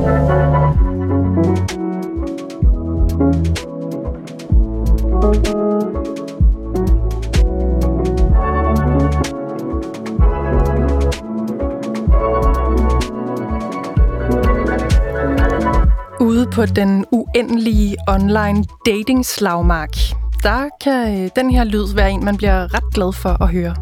Ude på den uendelige online dating-slagmark, der kan den her lyd være en, man bliver ret glad for at høre.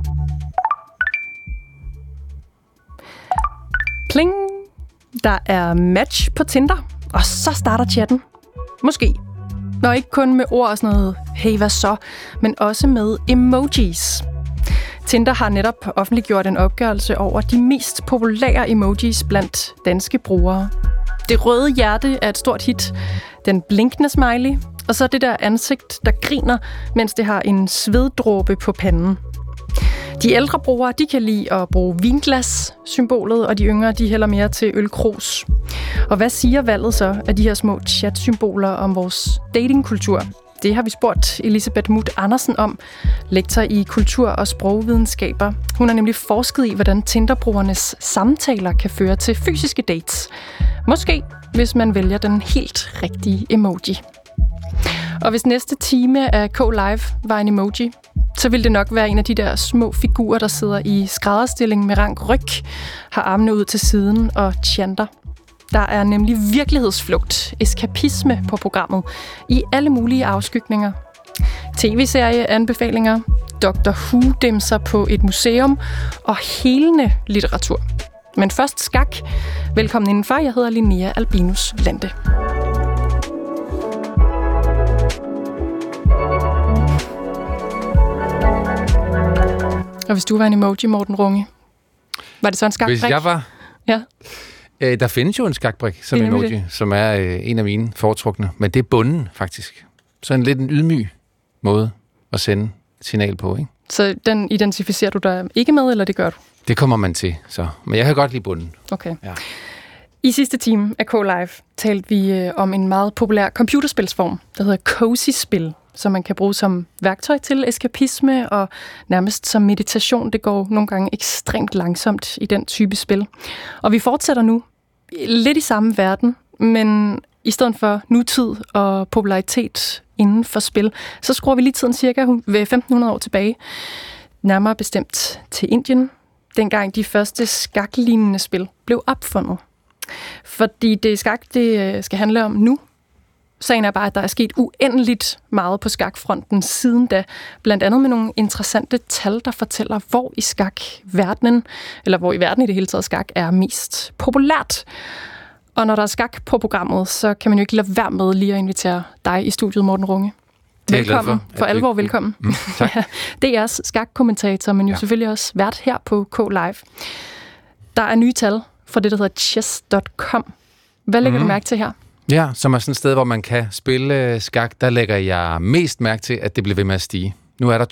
Pling! Der er match på Tinder, og så starter chatten. Måske. Og ikke kun med ord og sådan noget, hey, hvad så, men også med emojis. Tinder har netop offentliggjort en opgørelse over de mest populære emojis blandt danske brugere. Det røde hjerte er et stort hit, den blinkende smiley, og så det der ansigt, der griner, mens det har en sveddråbe på panden. De ældre brugere, de kan lide at bruge vinglas-symbolet, og de yngre, de hælder mere til ølkrus. Og hvad siger valget så af de her små chat-symboler om vores datingkultur? Det har vi spurgt Elisabeth Muth Andersen om, lektor i kultur- og sprogvidenskaber. Hun har nemlig forsket i, hvordan Tinder-brugernes samtaler kan føre til fysiske dates. Måske, hvis man vælger den helt rigtige emoji. Og hvis næste time af K-Live var en emoji, så ville det nok være en af de der små figurer, der sidder i skrædderstilling med rank ryg, har armene ud til siden og chanter. Der er nemlig virkelighedsflugt, eskapisme på programmet, i alle mulige afskygninger. TV-serie-anbefalinger, Dr. Who-dimser på et museum og helende litteratur. Men først skak. Velkommen indenfor, jeg hedder Linnea Albinus Lande. Og hvis du var en emoji, Morten Runge, var det så en skakbrik? Hvis jeg var? Ja. Der findes jo en skakbrik som emoji, som er en af mine foretrukne. Men det er bunden, faktisk. Så en lidt en ydmyg måde at sende et signal på, ikke? Så den identificerer du dig ikke med, eller det gør du? Det kommer man til, så. Men jeg kan godt lide bunden. Okay. Ja. I sidste time af K-Live talte vi om en meget populær computerspilsform, der hedder cozy-spil, som man kan bruge som værktøj til eskapisme og nærmest som meditation. Det går nogle gange ekstremt langsomt i den type spil. Og vi fortsætter nu lidt i samme verden, men i stedet for nutid og popularitet inden for spil, så skruer vi lige tiden cirka ved 1500 år tilbage. Nærmere bestemt til Indien, dengang de første skaklignende spil blev opfundet. Fordi det skak, det skal handle om nu. Sagen er bare, at der er sket uendeligt meget på skakfronten siden da. Blandt andet med nogle interessante tal, der fortæller, hvor i skakverdenen, eller hvor i verden i det hele taget skak er mest populært. Og når der er skak på programmet, så kan man jo ikke lade være med lige at invitere dig i studiet, Morten Runge. Velkommen. For alvor velkommen. Tak. DR's skakkommentator, men jo selvfølgelig også vært her på K-Live. Der er nye tal fra det, der hedder chess.com. Hvad lægger du mærke til her? Ja, som er sådan et sted, hvor man kan spille skak, der lægger jeg mest mærke til, at det bliver ved med at stige. Nu er der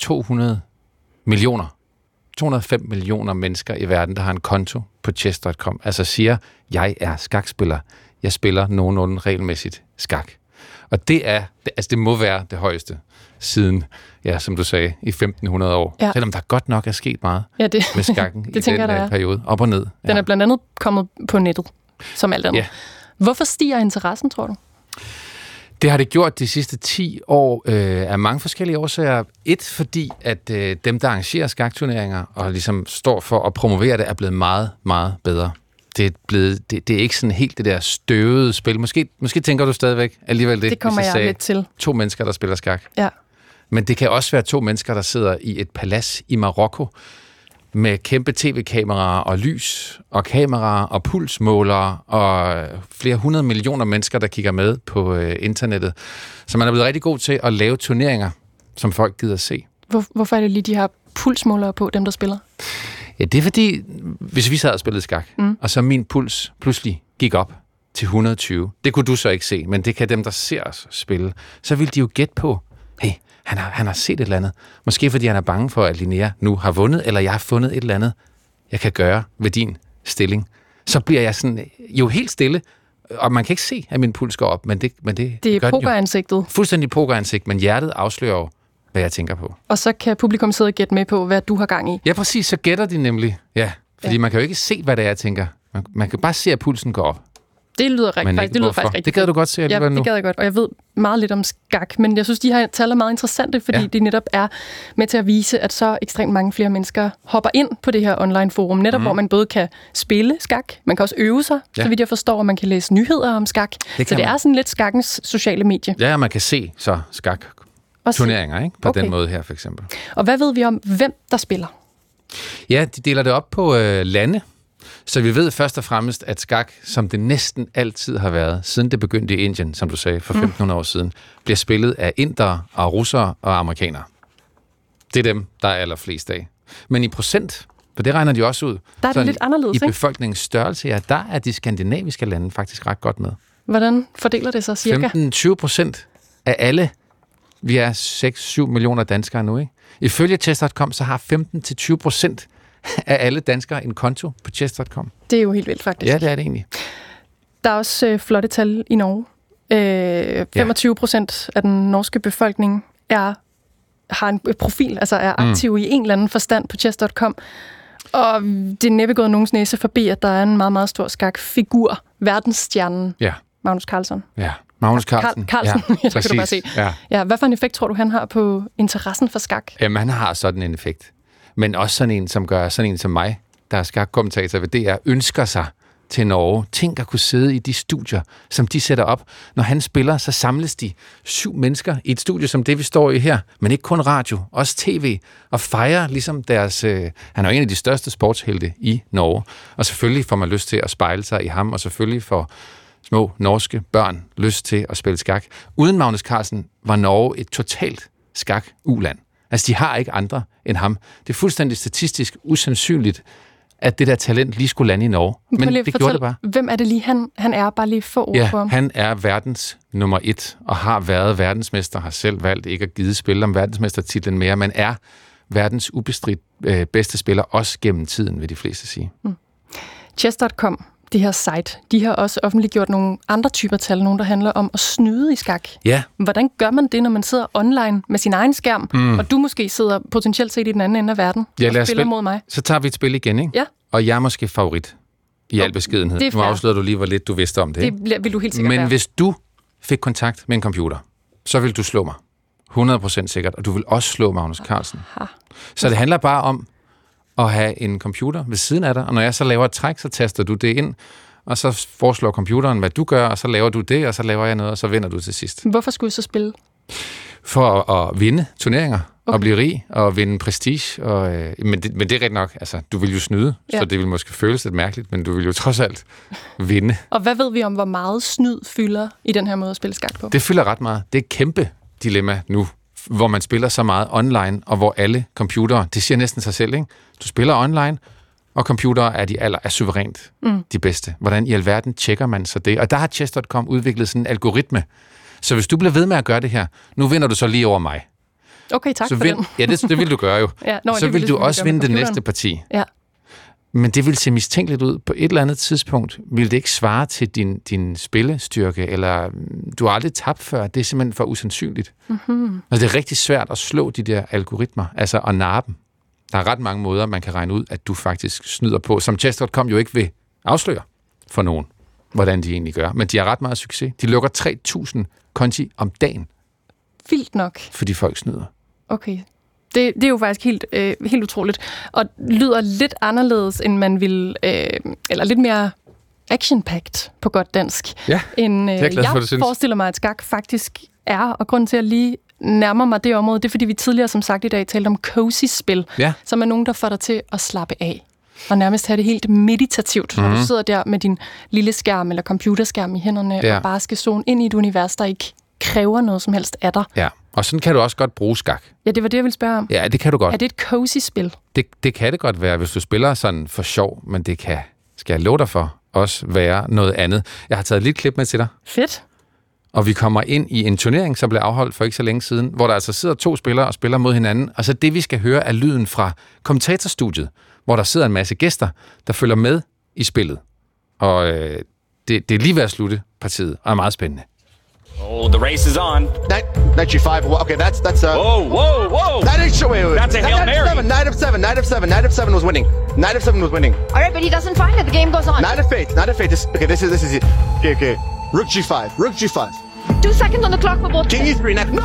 205 millioner mennesker i verden, der har en konto på chess.com. Altså siger, jeg er skakspiller. Jeg spiller nogenlunde regelmæssigt skak. Og det må være det højeste siden, ja, som du sagde, i 1500 år. Ja. Selvom der godt nok er sket meget med skakken i den periode. Op og ned. Den er blandt andet kommet på nettet, som alt andet. Ja. Hvorfor stiger interessen, tror du? Det har det gjort de sidste 10 år af mange forskellige årsager. Et, fordi at dem, der arrangerer skakturneringer og ligesom står for at promovere det, er blevet meget, meget bedre. Det er ikke sådan helt det der støvede spil. Måske tænker du stadigvæk alligevel det kommer jeg lidt til. 2 mennesker, der spiller skak. Ja. Men det kan også være 2 mennesker, der sidder i et palads i Marokko med kæmpe tv-kameraer og lys og kameraer og pulsmålere og flere 100 millioner mennesker, der kigger med på internettet. Så man er blevet rigtig god til at lave turneringer, som folk gider se. Hvorfor er det lige de her pulsmålere på, dem der spiller? Ja, det er fordi, hvis vi sad og spillede skak, og så min puls pludselig gik op til 120. Det kunne du så ikke se, men det kan dem, der ser os spille. Så vil de jo gætte på, hey, han har set et eller andet. Måske fordi han er bange for, at Linnea nu har vundet, eller jeg har fundet et eller andet, jeg kan gøre ved din stilling. Så bliver jeg sådan jo helt stille, og man kan ikke se, at min puls går op, men det er pokeransigtet. Fuldstændig pokeransigt, men hjertet afslører jo, hvad jeg tænker på. Og så kan publikum sidde og gætte med på, hvad du har gang i. Ja, præcis, så gætter de nemlig. Ja, fordi man kan jo ikke se, hvad det er, jeg tænker. Man kan bare se, at pulsen går op. Det lyder faktisk rigtig. Det gad du godt se alligevel nu. Det gad jeg godt, og jeg ved meget lidt om skak, men jeg synes, de her tal er meget interessante, fordi de netop er med til at vise, at så ekstremt mange flere mennesker hopper ind på det her online forum, netop hvor man både kan spille skak, man kan også øve sig, så vidt jeg forstår, og man kan læse nyheder om skak. Så det er sådan lidt skakkens sociale medie. Ja, man kan se så skak-turneringer, ikke? På den måde her, for eksempel. Og hvad ved vi om, hvem der spiller? Ja, de deler det op på lande. Så vi ved først og fremmest, at skak, som det næsten altid har været, siden det begyndte i Indien, som du sagde, for 1500 år siden, bliver spillet af indere og russere og amerikanere. Det er dem, der er allerflest af. Men i procent, for det regner de også ud, der er det lidt anderledes, i befolkningens størrelse, ja, der er de skandinaviske lande faktisk ret godt med. Hvordan fordeler det sig cirka? 15-20% af alle, vi er 6-7 millioner danskere nu, ikke? Ifølge chess.com, så har 15-20% af alle danskere en konto på chess.com. Det er jo helt vildt, faktisk. Ja, det er det egentlig. Der er også flotte tal i Norge. 25% af den norske befolkning har en profil, altså er aktiv i en eller anden forstand på chess.com. Og det er næppe gået nogens næse forbi, at der er en meget, meget stor skakfigur. Verdensstjernen. Ja. Magnus Carlsen. Ja, Magnus Carlsen. Carlsen, ja, det kan du bare se. Ja, hvad for en effekt tror du, han har på interessen for skak? Jamen, han har sådan en effekt. Men også sådan en, som gør sådan en som mig, der er skakkommentator ved DR, ønsker sig til Norge. Tænk at kunne sidde i de studier, som de sætter op. Når han spiller, så samles de 7 mennesker i et studie som det, vi står i her. Men ikke kun radio, også tv. Og fejrer ligesom deres... han er jo en af de største sportshelte i Norge. Og selvfølgelig får man lyst til at spejle sig i ham, og selvfølgelig får små norske børn lyst til at spille skak. Uden Magnus Carlsen var Norge et totalt skak-uland. Altså, de har ikke andre end ham. Det er fuldstændig statistisk usandsynligt, at det der talent lige skulle lande i Norge. Men det gjorde det bare. Hvem er det lige, han er? Bare lige få ord på ham. Han er verdens nummer 1, og har været verdensmester, har selv valgt ikke at give spille om verdensmestertitlen mere, men er verdens ubestridt bedste spiller, også gennem tiden, vil de fleste sige. Chess.com, det her site, de har også offentliggjort nogle andre typer tal, nogle der handler om at snyde i skak. Ja. Hvordan gør man det, når man sidder online med sin egen skærm, og du måske sidder potentielt set i den anden ende af verden og spiller mod mig? Så tager vi et spil igen, ikke? Ja. Og jeg er måske favorit i al beskedenhed. Nu afslører du lige, hvor lidt du vidste om det. Det vil du helt sikkert Men være. hvis du fik kontakt med en computer, så vil du slå mig. 100% sikkert. Og du vil også slå Magnus Carlsen. Så det handler bare om at have en computer ved siden af dig, og når jeg så laver et træk, så taster du det ind, og så foreslår computeren, hvad du gør, og så laver du det, og så laver jeg noget, og så vinder du til sidst. Hvorfor skulle du så spille? For at vinde turneringer, og blive rig, og vinde prestige. Men det er rigtigt nok, altså, du vil jo snyde, så det vil måske føles lidt mærkeligt, men du vil jo trods alt vinde. Og hvad ved vi om, hvor meget snyd fylder i den her måde at spille skak på? Det fylder ret meget. Det er et kæmpe dilemma nu, hvor man spiller så meget online, og hvor alle computere, det siger næsten sig selv, ikke? Du spiller online, og computere er suverænt de bedste. Hvordan i alverden tjekker man så det? Og der har chess.com udviklet sådan en algoritme. Så hvis du bliver ved med at gøre det her, nu vinder du så lige over mig. Okay, tak for den. Ja, det vil du gøre jo. Så vil du også vinde det næste parti. Ja. Men det vil se mistænkeligt ud. På et eller andet tidspunkt vil det ikke svare til din spillestyrke, eller du har aldrig tabt før. Det er simpelthen for usandsynligt. Og det er rigtig svært at slå de der algoritmer, altså at narre dem. Der er ret mange måder, man kan regne ud, at du faktisk snyder på, som chess.com jo ikke vil afsløre for nogen, hvordan de egentlig gør. Men de har ret meget succes. De lukker 3.000 konti om dagen. Vildt nok. Fordi folk snyder. Okay. Det er jo faktisk helt utroligt. Og lyder lidt anderledes, end man vil, eller lidt mere action-packed på godt dansk. Ja, end det er glad for, jeg forestiller mig, at skak faktisk er. Og grunden til at lige nærmer mig det område, det er, fordi vi tidligere, som sagt i dag, talte om cozy-spil, som er nogen, der får dig til at slappe af. Og nærmest have det helt meditativt, når du sidder der med din lille skærm eller computerskærm i hænderne, og bare skal zone ind i et univers, der ikke kræver noget som helst af dig. Ja, og sådan kan du også godt bruge skak. Ja, det var det, jeg ville spørge om. Ja, det kan du godt. Er det et cozy-spil? Det kan det godt være, hvis du spiller sådan for sjov, men det kan, skal jeg love dig for, også være noget andet. Jeg har taget et lille klip med til dig. Fedt. Og vi kommer ind i en turnering, som blev afholdt for ikke så længe siden, hvor der altså sidder 2 spillere og spiller mod hinanden, og så det, vi skal høre, er lyden fra kommentatorstudiet, hvor der sidder en masse gæster, der følger med i spillet. Og det er lige ved at slutte partiet, og er meget spændende. Oh, the race is on. Knight G5. Okay, that's Whoa! That is wait. That's a Hail Mary. Knight of 7 was winning. Knight of 7 was winning. All right, but he doesn't find it. The game goes on. Knight of Fate. This is it. Okay. Rook G5. 2 seconds on the clock for both. King E3. No!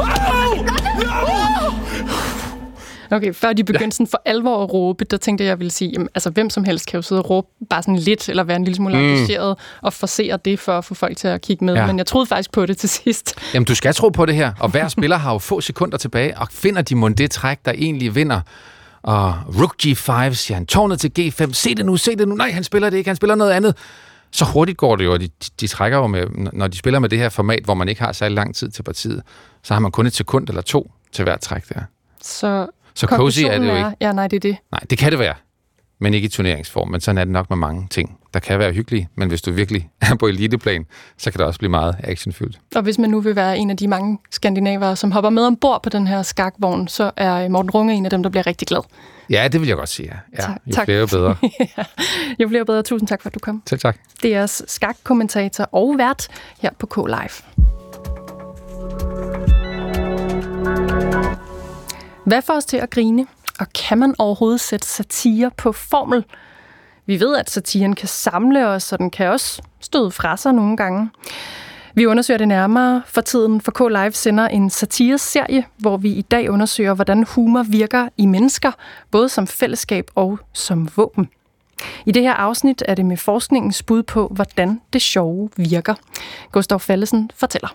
Okay, før de begyndte sådan for alvor at råbe, der tænkte jeg ville sige, jamen, altså hvem som helst kan jo sidde og råbe bare sådan lidt, eller være en lille smule engageret, og forsere det for at få folk til at kigge med. Ja. Men jeg troede faktisk på det til sidst. Jamen, du skal tro på det her, og hver spiller har jo få sekunder tilbage, og finder de mon det træk, der egentlig vinder. Og Rook G5, siger han, tårnet til G5, se det nu, nej, han spiller det ikke, han spiller noget andet. Så hurtigt går det jo, og de trækker jo med, når de spiller med det her format, hvor man ikke har særlig lang tid til partiet, så har man kun 1 sekund eller 2 til hver træk der. Så cozy er det jo ikke. Ja, nej, det er det. Nej, det kan det være, men ikke i turneringsform. Men sådan er det nok med mange ting, der kan være hyggelige. Men hvis du virkelig er på eliteplan, så kan det også blive meget actionfyldt. Og hvis man nu vil være en af de mange skandinavere, som hopper med ombord på den her skakvogn, så er Morten Runge en af dem, der bliver rigtig glad. Ja, det vil jeg godt sige, ja. Jo tak. flere, jo bedre. Jo flere, bedre. Tusind tak, for at du kom. Selv tak. DR's skakkommentator og vært her på K-Live. Hvad får os til at grine? Og kan man overhovedet sætte satire på formel? Vi ved, at satiren kan samle os, og den kan også støde fra sig nogle gange. Vi undersøger det nærmere for tiden, for K-Live sender en satireserie, hvor vi i dag undersøger, hvordan humor virker i mennesker, både som fællesskab og som våben. I det her afsnit er det med forskningens bud på, hvordan det sjove virker. Gustav Fallesen fortæller.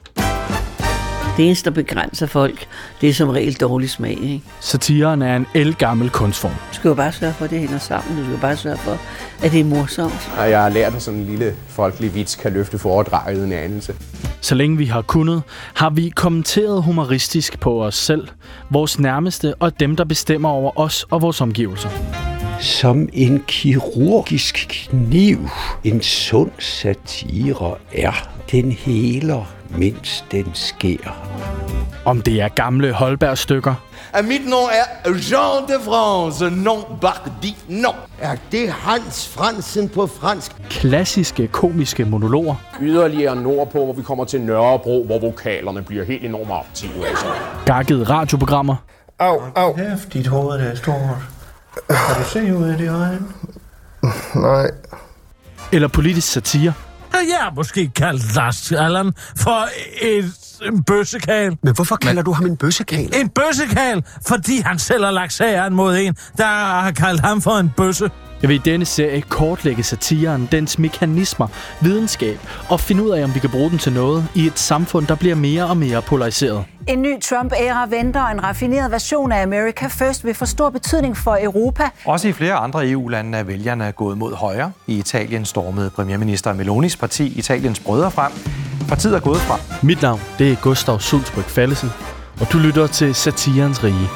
Det eneste, der begrænser folk, det er som regel dårlig smag. Ikke? Satiren er en ældgammel kunstform. Du skal jo bare sørge for, at det hænger sammen. Du skal jo bare sørge for, at det er morsomt. Og jeg har lært, at sådan en lille folkelig vits kan løfte foredraget en anelse. Så længe vi har kunnet, har vi kommenteret humoristisk på os selv, vores nærmeste og dem, der bestemmer over os og vores omgivelser. Som en kirurgisk kniv, en sund satire er. Den heler, mens den sker. Om det er gamle Holberg-stykker. Mit navn er Jean de France, non Bardi, non. Er det Hans Fransen på fransk? Klassiske komiske monologer. Yderligere nordpå, hvor vi kommer til Nørrebro, hvor vokalerne bliver helt enormt aktive. Altså. Gakkede radioprogrammer. Au. Hæft, dit hoved er stort. Kan du se ud af de øjne? Nej. Eller politisk satire. Jeg har måske kaldt Lars Allan for en bøssekal. Men hvorfor kalder du ham en bøssekal? En bøssekal, fordi han selv har lagt sageren mod en, der har kaldt ham for en bøsse. Jeg vil i denne serie kortlægge satiren, dens mekanismer, videnskab og finde ud af, om vi kan bruge den til noget i et samfund, der bliver mere og mere polariseret. En ny Trump-æra venter, og en raffineret version af America First vil få stor betydning for Europa. Også i flere andre EU-lande er vælgerne gået mod højre. I Italien stormede premierminister Melonis parti Italiens brødre frem. Partiet er gået fra. Mit navn, det er Gustav Sulsbøk Fallesen, og du lytter til Satirens Rige.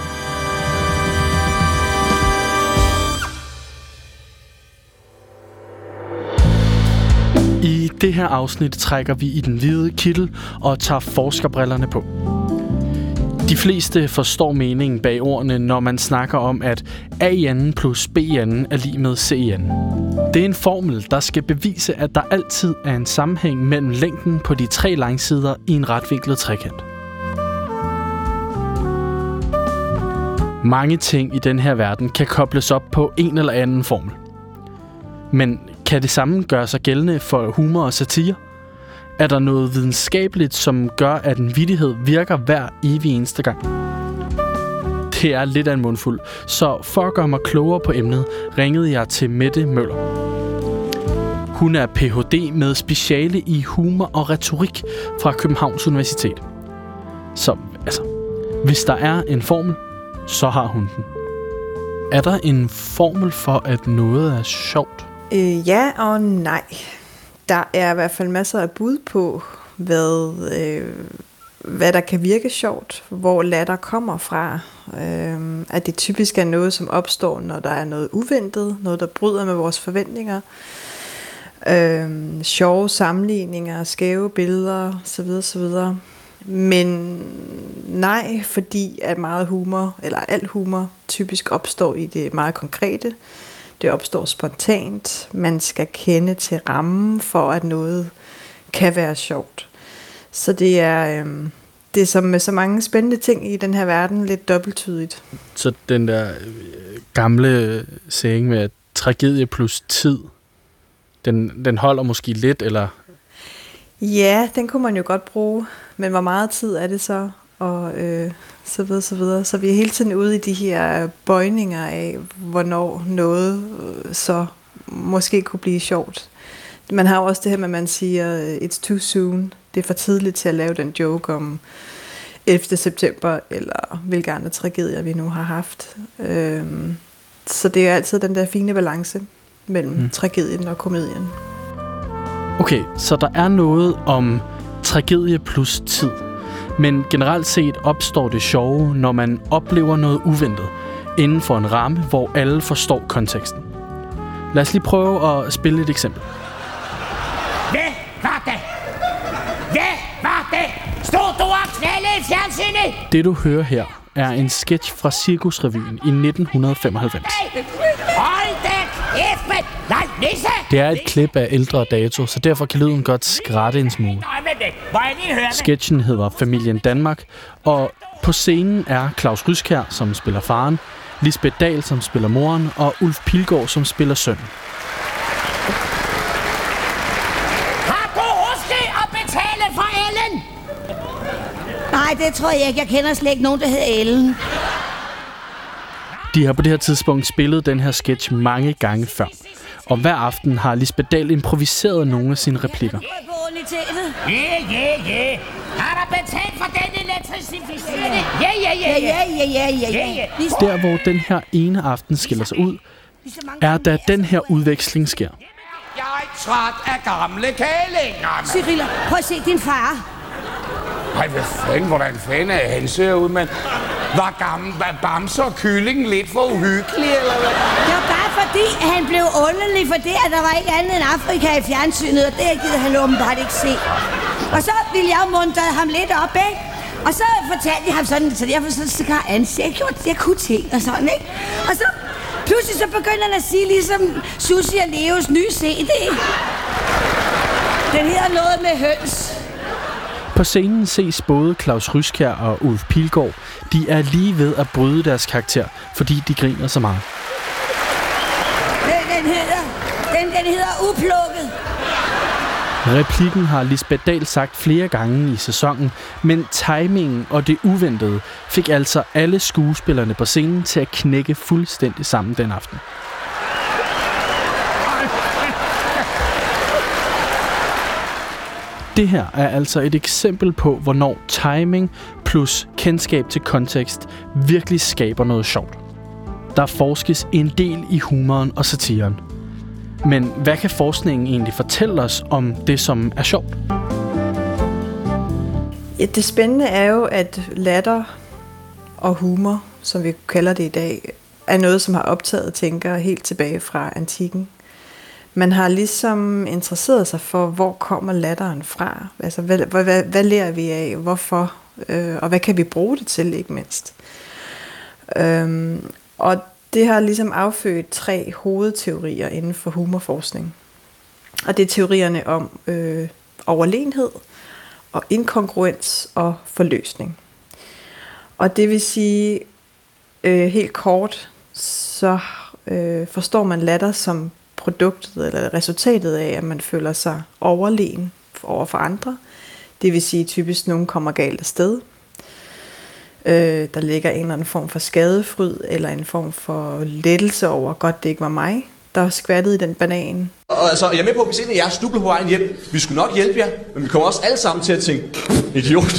I det her afsnit trækker vi i den hvide kittel og tager forskerbrillerne på. De fleste forstår meningen bag ordene, når man snakker om, at A i anden plus B i anden er lig med C i anden. Det er en formel, der skal bevise, at der altid er en sammenhæng mellem længden på de 3 langsider i en retvinklet trekant. Mange ting i den her verden kan kobles op på en eller anden formel. Men kan det samme gøre sig gældende for humor og satire? Er der noget videnskabeligt, som gør, at en vittighed virker hver evig eneste gang? Det er lidt af en mundfuld, så for at gøre mig klogere på emnet, ringede jeg til Mette Møller. Hun er Ph.D. med speciale i humor og retorik fra Københavns Universitet. Så hvis der er en formel, så har hun den. Er der en formel for, at noget er sjovt? Ja og nej. Der er i hvert fald masser af bud på, hvad der kan virke sjovt, hvor latter kommer fra. At det typisk er noget, som opstår, når der er noget uventet, noget, der bryder med vores forventninger. Sjove sammenligninger, skæve billeder, osv. Men nej, fordi at meget humor, eller alt humor, typisk opstår i det meget konkrete. Det opstår spontant. Man skal kende til rammen for, at noget kan være sjovt. Så det er det er som med så mange spændende ting i den her verden lidt dobbelttydigt. Så den der gamle saying med at tragedie plus tid, den holder måske lidt, eller? Ja, den kunne man jo godt bruge, men hvor meget tid er det så? Og så videre, så videre. Så vi er hele tiden ude i de her bøjninger af, hvornår noget så måske kunne blive sjovt. Man har jo også det her med, at man siger, it's too soon. Det er for tidligt til at lave den joke om 11. september, eller hvilke andre tragedier vi nu har haft. Så det er altid den der fine balance mellem tragedien og komedien. Okay, så der er noget om tragedie plus tid. Men generelt set opstår det sjove, når man oplever noget uventet, inden for en ramme, hvor alle forstår konteksten. Lad os lige prøve at spille et eksempel. Hvad var det? Hvad var det? Stod du og knaldede i fjernsynet? Det du hører her er en sketch fra Cirkusrevyen i 1995. Hold da kæft, mand! Nej, Nisse! Det er et klip af ældre dato, så derfor kan lyden godt skratte en smule. Sketchen hedder Familien Danmark, og på scenen er Claus Ryskjær, som spiller faren, Lisbeth Dahl, som spiller moren, og Ulf Pilgaard, som spiller sønnen. Har du husket at betale for Ellen? Nej, det tror jeg ikke. Jeg kender slet ikke nogen, der hedder Ellen. De har på det her tidspunkt spillet den her sketch mange gange før. Og hver aften har Lisbeth Dahl improviseret nogle af sine replikker. Ja. Har du betalt for den elektrificering? Ja. Der, hvor den her ene aften skiller sig ud, er da den her udveksling sker. Jeg er træt af gamle kælinger. Cyril, prøv at se din far. Ej, hvad fanden, hvordan fanden er han ser ud, mand? Var gammel Bamse og Kyllingen lidt for uhyggelig, eller hvad? Det var bare fordi, at han blev underlig for det, at der var ikke andet end Afrika i fjernsynet, og det gider han åbenbart ikke se. Og så ville jeg muntre ham lidt op, ikke? Og så fortalte jeg ham sådan, så derfor så kan jeg kunne ting og sådan, ikke? Og så pludselig så begynder han at sige ligesom Susie og Leos nye CD. Den hedder noget med høns. På scenen ses både Claus Ryskjær og Ulf Pilgaard. De er lige ved at bryde deres karakter, fordi de griner så meget. Den hedder Uplukket. Replikken har Lisbeth Dahl sagt flere gange i sæsonen, men timingen og det uventede fik altså alle skuespillerne på scenen til at knække fuldstændig sammen den aften. Det her er altså et eksempel på, hvornår timing plus kendskab til kontekst virkelig skaber noget sjovt. Der forskes en del i humoren og satiren. Men hvad kan forskningen egentlig fortælle os om det, som er sjovt? Ja, det spændende er jo, at latter og humor, som vi kalder det i dag, er noget, som har optaget tænkere helt tilbage fra antikken. Man har ligesom interesseret sig for, hvor kommer latteren fra? Altså, hvad lærer vi af? Hvorfor? Og hvad kan vi bruge det til, ikke mindst? Og det har ligesom affødt 3 hovedteorier inden for humorforskning. Og det er teorierne om overlegenhed, og inkongruens og forløsning. Og det vil sige, helt kort, så forstår man latter som produktet eller resultatet af, at man føler sig overlegen over for andre. Det vil sige, typisk nogen kommer galt afsted. Der ligger en eller anden form for skadefryd, eller en form for lettelse over, godt det ikke var mig, der skvattede i den banan. Og altså, jeg er med på, at hvis en af jer snubler på vejen hjem, vi skulle nok hjælpe jer, men vi kommer også alle sammen til at tænke, idiot.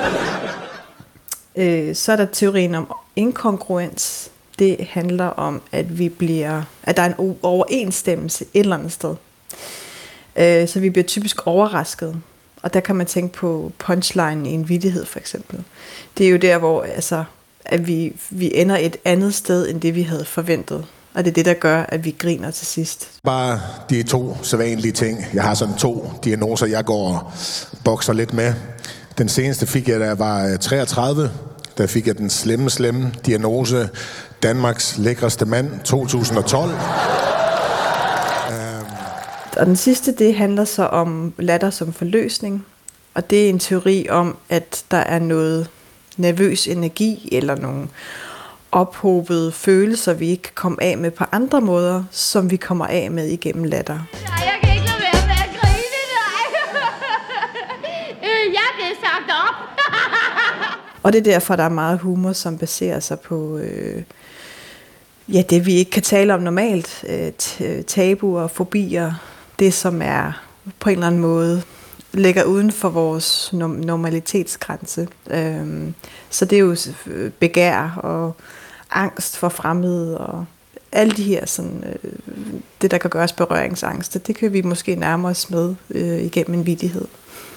Så er der teorien om inkongruens. Det handler om, at at der er en overensstemmelse et eller andet sted. Så vi bliver typisk overrasket. Og der kan man tænke på punchline i en vittighed, for eksempel. Det er jo der, hvor at vi ender et andet sted, end det vi havde forventet. Og det er det, der gør, at vi griner til sidst. Bare de 2 sædvanlige ting. Jeg har sådan 2 diagnoser, jeg går og bokser lidt med. Den seneste fik jeg, da jeg var 33. Der fik jeg den slemme diagnose. Danmarks lækreste mand 2012. Og den sidste, det handler så om latter som forløsning. Og det er en teori om, at der er noget nervøs energi eller nogle ophobede følelser, vi ikke kan komme af med på andre måder, som vi kommer af med igennem latter. Jeg kan ikke lade være med at grine, jeg blev sagt op. Og det er derfor, der er meget humor, som baserer sig på det, vi ikke kan tale om normalt. Tabuer, fobier, det som er på en eller anden måde ligger uden for vores normalitetsgrænse. Så det er jo begær og angst for fremmede og alle de her sådan, det, der kan gøres berøringsangst, det kan vi måske nærme os med igennem en vittighed.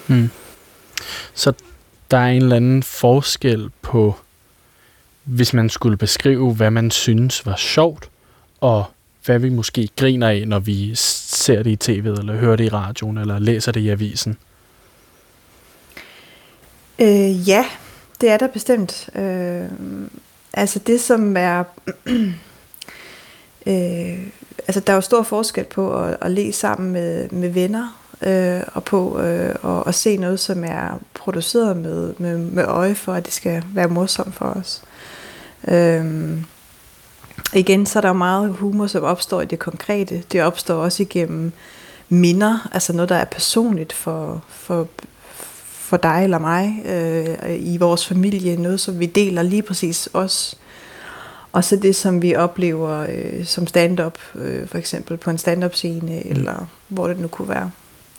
Så der er en eller anden forskel på, hvis man skulle beskrive, hvad man synes var sjovt, og hvad vi måske griner af, når vi ser det i tv'et, eller hører det i radioen, eller læser det i avisen. Ja, det er der bestemt. Altså det, som er... altså der er jo stor forskel på at le sammen med venner, og på at se noget, som er produceret med øje for, at det skal være morsomt for os. Igen, så er der meget humor, som opstår i det konkrete. Det opstår også igennem minder, altså noget, der er personligt for dig eller mig, i vores familie, noget, som vi deler lige præcis os. Og så det, som vi oplever som stand-up, for eksempel på en stand-up-scene, eller hvor det nu kunne være.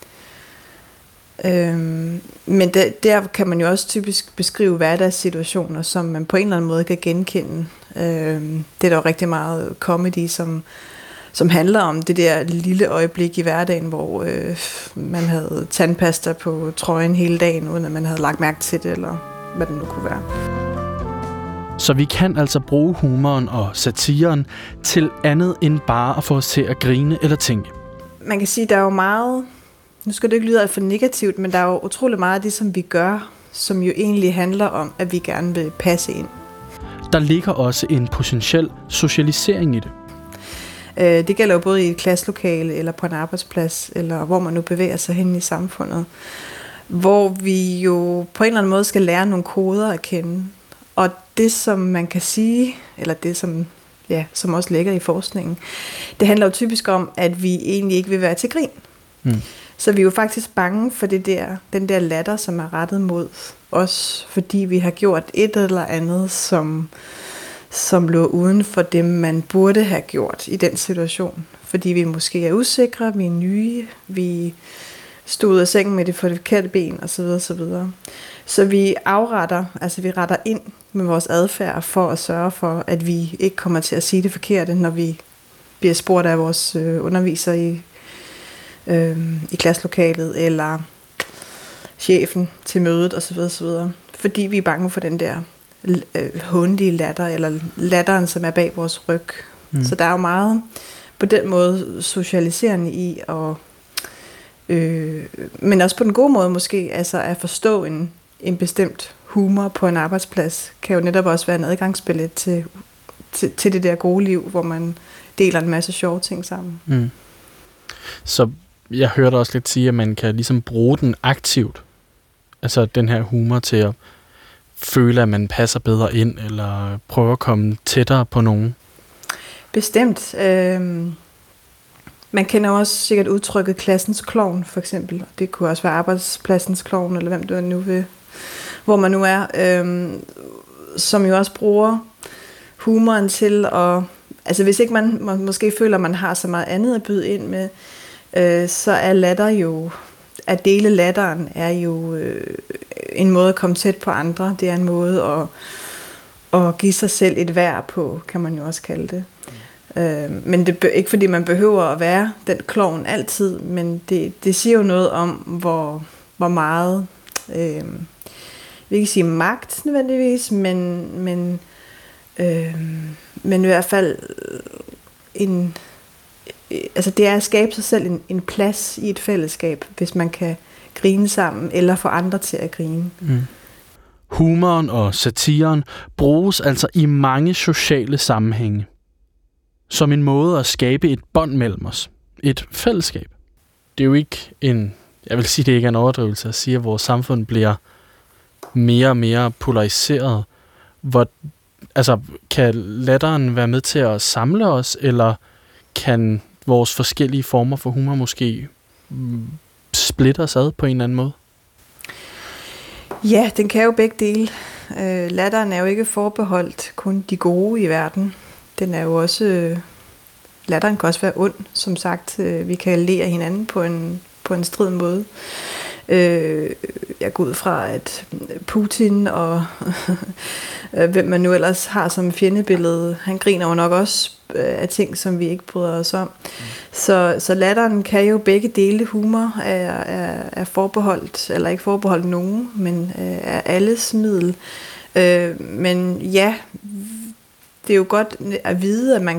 Men der kan man jo også typisk beskrive hverdagssituationer, som man på en eller anden måde kan genkende. Det er der jo rigtig meget comedy, som handler om det der lille øjeblik i hverdagen, hvor man havde tandpasta på trøjen hele dagen, uden at man havde lagt mærke til det, eller hvad det nu kunne være. Så vi kan altså bruge humoren og satiren til andet end bare at få os til at grine eller tænke. Man kan sige, der er jo meget... Nu skal det ikke lyde alt for negativt, men der er jo utrolig meget af det, som vi gør, som jo egentlig handler om, at vi gerne vil passe ind. Der ligger også en potentiel socialisering i det. Det gælder jo både i et klasselokale, eller på en arbejdsplads, eller hvor man nu bevæger sig hen i samfundet. Hvor vi jo på en eller anden måde skal lære nogle koder at kende. Og det, som man kan sige, eller det, som også ligger i forskningen, det handler jo typisk om, at vi egentlig ikke vil være til grin. Så vi er jo faktisk bange for den der latter, som er rettet mod os, fordi vi har gjort et eller andet, som lå uden for det, man burde have gjort i den situation. Fordi vi måske er usikre, vi er nye, vi stod ud af sengen med det forkerte ben osv. osv. Så vi afretter, altså vi retter ind med vores adfærd for at sørge for, at vi ikke kommer til at sige det forkerte, når vi bliver spurgt af vores undervisere i klasselokalet, eller chefen til mødet osv. osv. Fordi vi er bange for den der hånlige latter, eller latteren, som er bag vores ryg. Så der er jo meget på den måde socialiserende i, men også på den gode måde måske, altså at forstå en bestemt humor på en arbejdsplads, kan jo netop også være en adgangsbillet til det der gode liv, hvor man deler en masse sjove ting sammen. Så jeg hørte også lidt sige, at man kan ligesom bruge den aktivt, altså den her humor, til at føle, at man passer bedre ind, eller prøve at komme tættere på nogen. Bestemt. Man kender også sikkert udtrykket klassens klovn, for eksempel. Det kunne også være arbejdspladsens klovn, eller hvem du nu vil, hvor man nu er, som jo også bruger humoren til at... Altså hvis ikke man måske føler, at man har så meget andet at byde ind med, så er latter jo... At dele latteren er jo en måde at komme tæt på andre. Det er en måde at give sig selv et værd på, kan man jo også kalde det. Men det ikke fordi man behøver at være den klovn altid, men det siger jo noget om, hvor meget, vi kan sige magt nødvendigvis, men i hvert fald altså det er at skabe sig selv en plads i et fællesskab, hvis man kan grine sammen, eller få andre til at grine. Humoren og satiren bruges altså i mange sociale sammenhænge. Som en måde at skabe et bånd mellem os. Et fællesskab. Det er jo ikke en Jeg vil sige, det ikke er en overdrivelse at sige, at vores samfund bliver mere og mere polariseret. Kan latteren være med til at samle os, eller kan vores forskellige former for humor måske splitte os ad på en eller anden måde? Ja, den kan jo begge dele. Latteren er jo ikke forbeholdt kun de gode i verden. Den er jo også... Latteren kan også være ond, som sagt. Vi kan lære hinanden på en strid måde. Jeg går ud fra, at Putin og hvem man nu ellers har som fjendebillede, han griner jo nok også af ting, som vi ikke bryder os om. Så latteren kan jo begge dele. Humor er forbeholdt, eller ikke forbeholdt nogen, men er alles middel. Men ja, det er jo godt at vide, at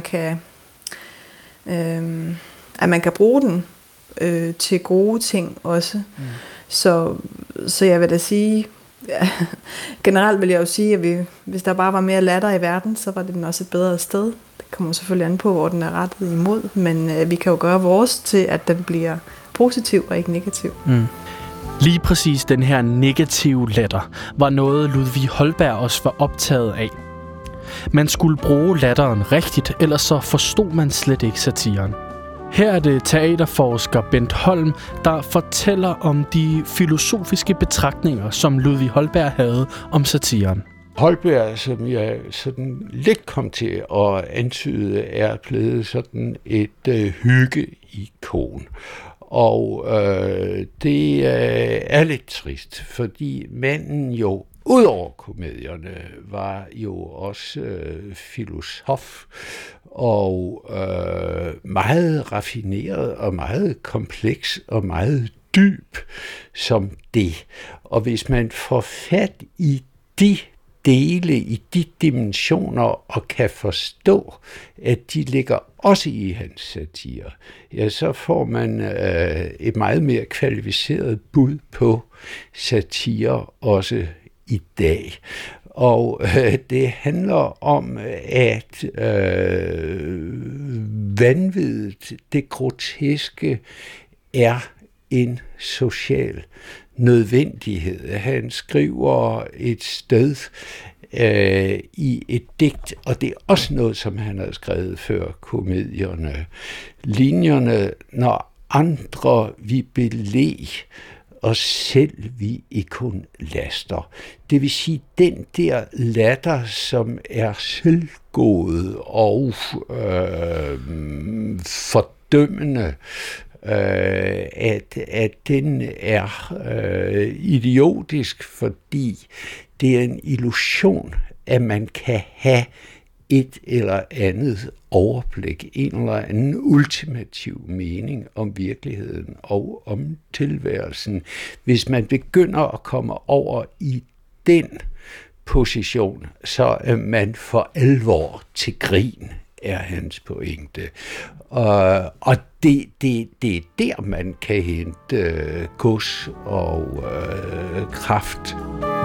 man kan bruge den til gode ting også. Så jeg vil da sige, generelt vil jeg jo sige, at hvis der bare var mere latter i verden, så var det også et bedre sted. Det kommer selvfølgelig an på, hvor den er rettet imod, men vi kan jo gøre vores til, at den bliver positiv og ikke negativ. Lige præcis den her negative latter var noget, Ludvig Holberg også var optaget af. Man skulle bruge latteren rigtigt, ellers så forstod man slet ikke satiren. Her er det teaterforsker Bent Holm, der fortæller om de filosofiske betragtninger, som Ludvig Holberg havde om satiren. Holberg, som jeg sådan lidt kom til at antyde, er blevet sådan et hyggeikon. Og det er lidt trist, fordi manden jo, udover komedierne, var jo også filosof og meget raffineret og meget kompleks og meget dyb som det. Og hvis man får fat i de dele, i de dimensioner og kan forstå, at de ligger også i hans satire, ja, så får man et meget mere kvalificeret bud på satire også i dag. Og det handler om, at vanviddet, det groteske, er en social nødvendighed. Han skriver et sted i et digt, og det er også noget, som han har skrevet før komedierne. Linjerne, når andre vi belæg, og selv vi ikke kun laster. Det vil sige, den der latter, som er selvgod og fordømmende, at den er idiotisk, fordi det er en illusion, at man kan have et eller andet overblik, en eller anden ultimativ mening om virkeligheden og om tilværelsen. Hvis man begynder at komme over i den position, så er man for alvor til grin, er hans pointe. Og det er der, man kan hente gods og kraft.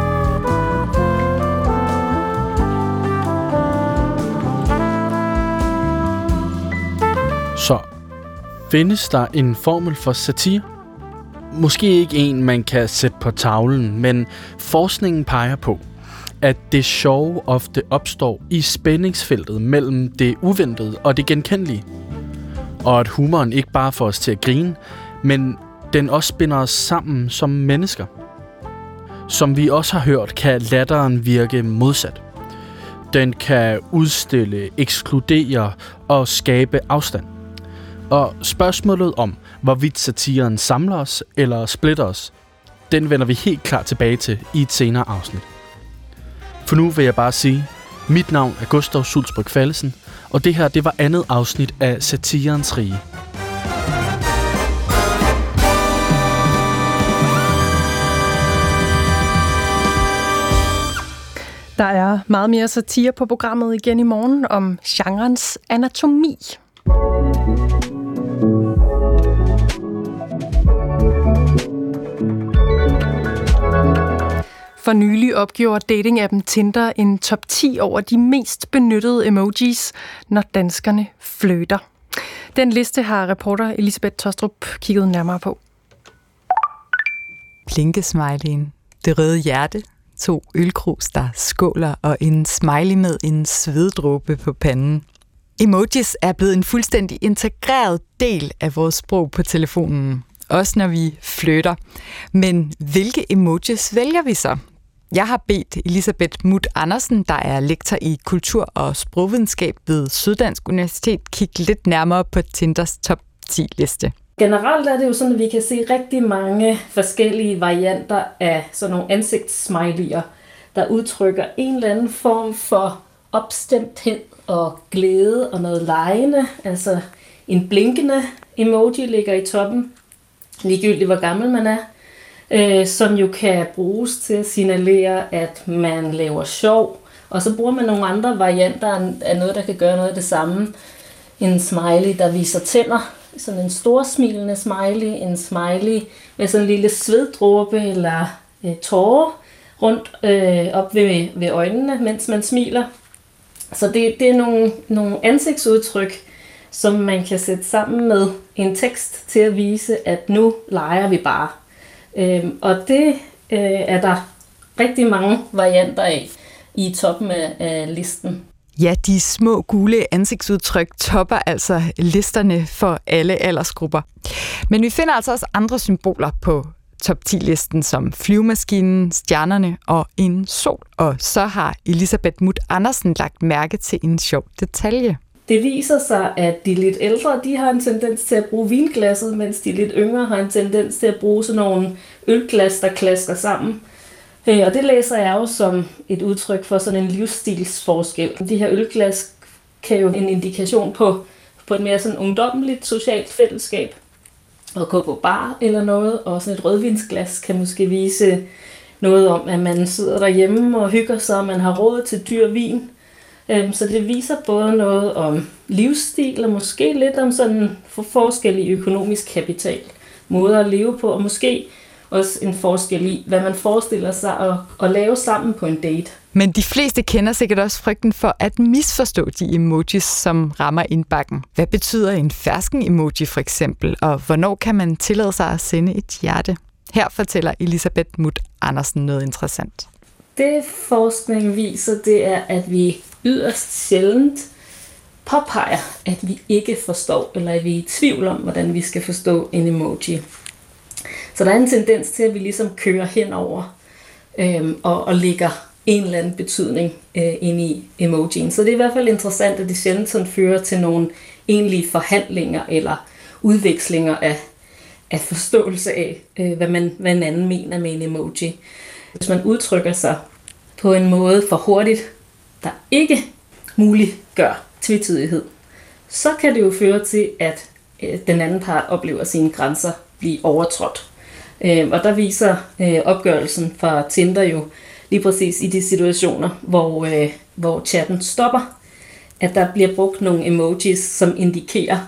Så findes der en formel for satire? Måske ikke en, man kan sætte på tavlen, men forskningen peger på, at det sjove ofte opstår i spændingsfeltet mellem det uventede og det genkendelige. Og at humoren ikke bare får os til at grine, men den også binder os sammen som mennesker. Som vi også har hørt, kan latteren virke modsat. Den kan udstille, ekskludere og skabe afstand. Og spørgsmålet om, hvorvidt satiren samler os eller splitter os, den vender vi helt klart tilbage til i et senere afsnit. For nu vil jeg bare sige, mit navn er Gustav Sulzbryg Fallesen, og det her, det var andet afsnit af Satirens Rige. Der er meget mere satire på programmet igen i morgen om genrens anatomi. For nylig opgjorde datingappen Tinder en top 10 over de mest benyttede emojis, når danskerne flirter. Den liste har reporter Elisabeth Tostrup kigget nærmere på. blinkesmileyen, det røde hjerte, 2 ølkrus, der skåler og en smiley med en sveddråbe på panden. Emojis er blevet en fuldstændig integreret del af vores sprog på telefonen, også når vi flytter. Men hvilke emojis vælger vi så? Jeg har bedt Elisabeth Muth Andersen, der er lektor i kultur- og sprogvidenskab ved Syddansk Universitet, kigge lidt nærmere på Tinders top 10-liste. Generelt er det jo sådan, at vi kan se rigtig mange forskellige varianter af sådan nogle ansigtssmiley'er, der udtrykker en eller anden form for opstemthed og glæde og noget legende. Altså en blinkende emoji ligger i toppen, ligegyldigt hvor gammel man er, som jo kan bruges til at signalere, at man laver sjov. Og så bruger man nogle andre varianter af noget, der kan gøre noget af det samme. En smiley, der viser tænder, sådan en storsmilende smiley, en smiley med sådan en lille sveddråbe eller tårer rundt op ved øjnene, mens man smiler. Så det er nogle ansigtsudtryk, som man kan sætte sammen med en tekst til at vise, at nu leger vi bare. Og det er der rigtig mange varianter af i toppen af listen. Ja, de små gule ansigtsudtryk topper altså listerne for alle aldersgrupper. Men vi finder altså også andre symboler på top 10-listen, som flyvemaskinen, stjernerne og en sol. Og så har Elisabeth Muth Andersen lagt mærke til en sjov detalje. Det viser sig, at de lidt ældre, de har en tendens til at bruge vinglasset, mens de lidt yngre har en tendens til at bruge sådan nogle ølglas, der klasker sammen. Og det læser jeg jo som et udtryk for sådan en livsstilsforskel. De her ølglas kan jo en indikation på et mere sådan ungdommeligt socialt fællesskab. At gå på bar eller noget, og sådan et rødvinsglas kan måske vise noget om, at man sidder derhjemme og hygger sig, og man har råd til dyr vin. Så det viser både noget om livsstil, og måske lidt om sådan forskellig økonomisk kapital, måder at leve på, og måske også en forskel i, hvad man forestiller sig at lave sammen på en date. Men de fleste kender sikkert også frygten for at misforstå de emojis, som rammer indbakken. Hvad betyder en fersken-emoji for eksempel, og hvornår kan man tillade sig at sende et hjerte? Her fortæller Elisabeth Muth Andersen noget interessant. Det forskning viser, det er, at vi yderst sjældent påpeger, at vi ikke forstår, eller at vi er i tvivl om, hvordan vi skal forstå en emoji. Så der er en tendens til, at vi ligesom kører henover og lægger en eller anden betydning ind i emojien. Så det er i hvert fald interessant, at det sjældent sådan fører til nogle egentlige forhandlinger eller udvekslinger af forståelse af, hvad en anden mener med en emoji. Hvis man udtrykker sig på en måde for hurtigt, der ikke muliggør tvetydighed, så kan det jo føre til, at den anden part oplever sine grænser blive overtrådt. Og der viser opgørelsen fra Tinder jo lige præcis i de situationer, hvor chatten stopper, at der bliver brugt nogle emojis, som indikerer,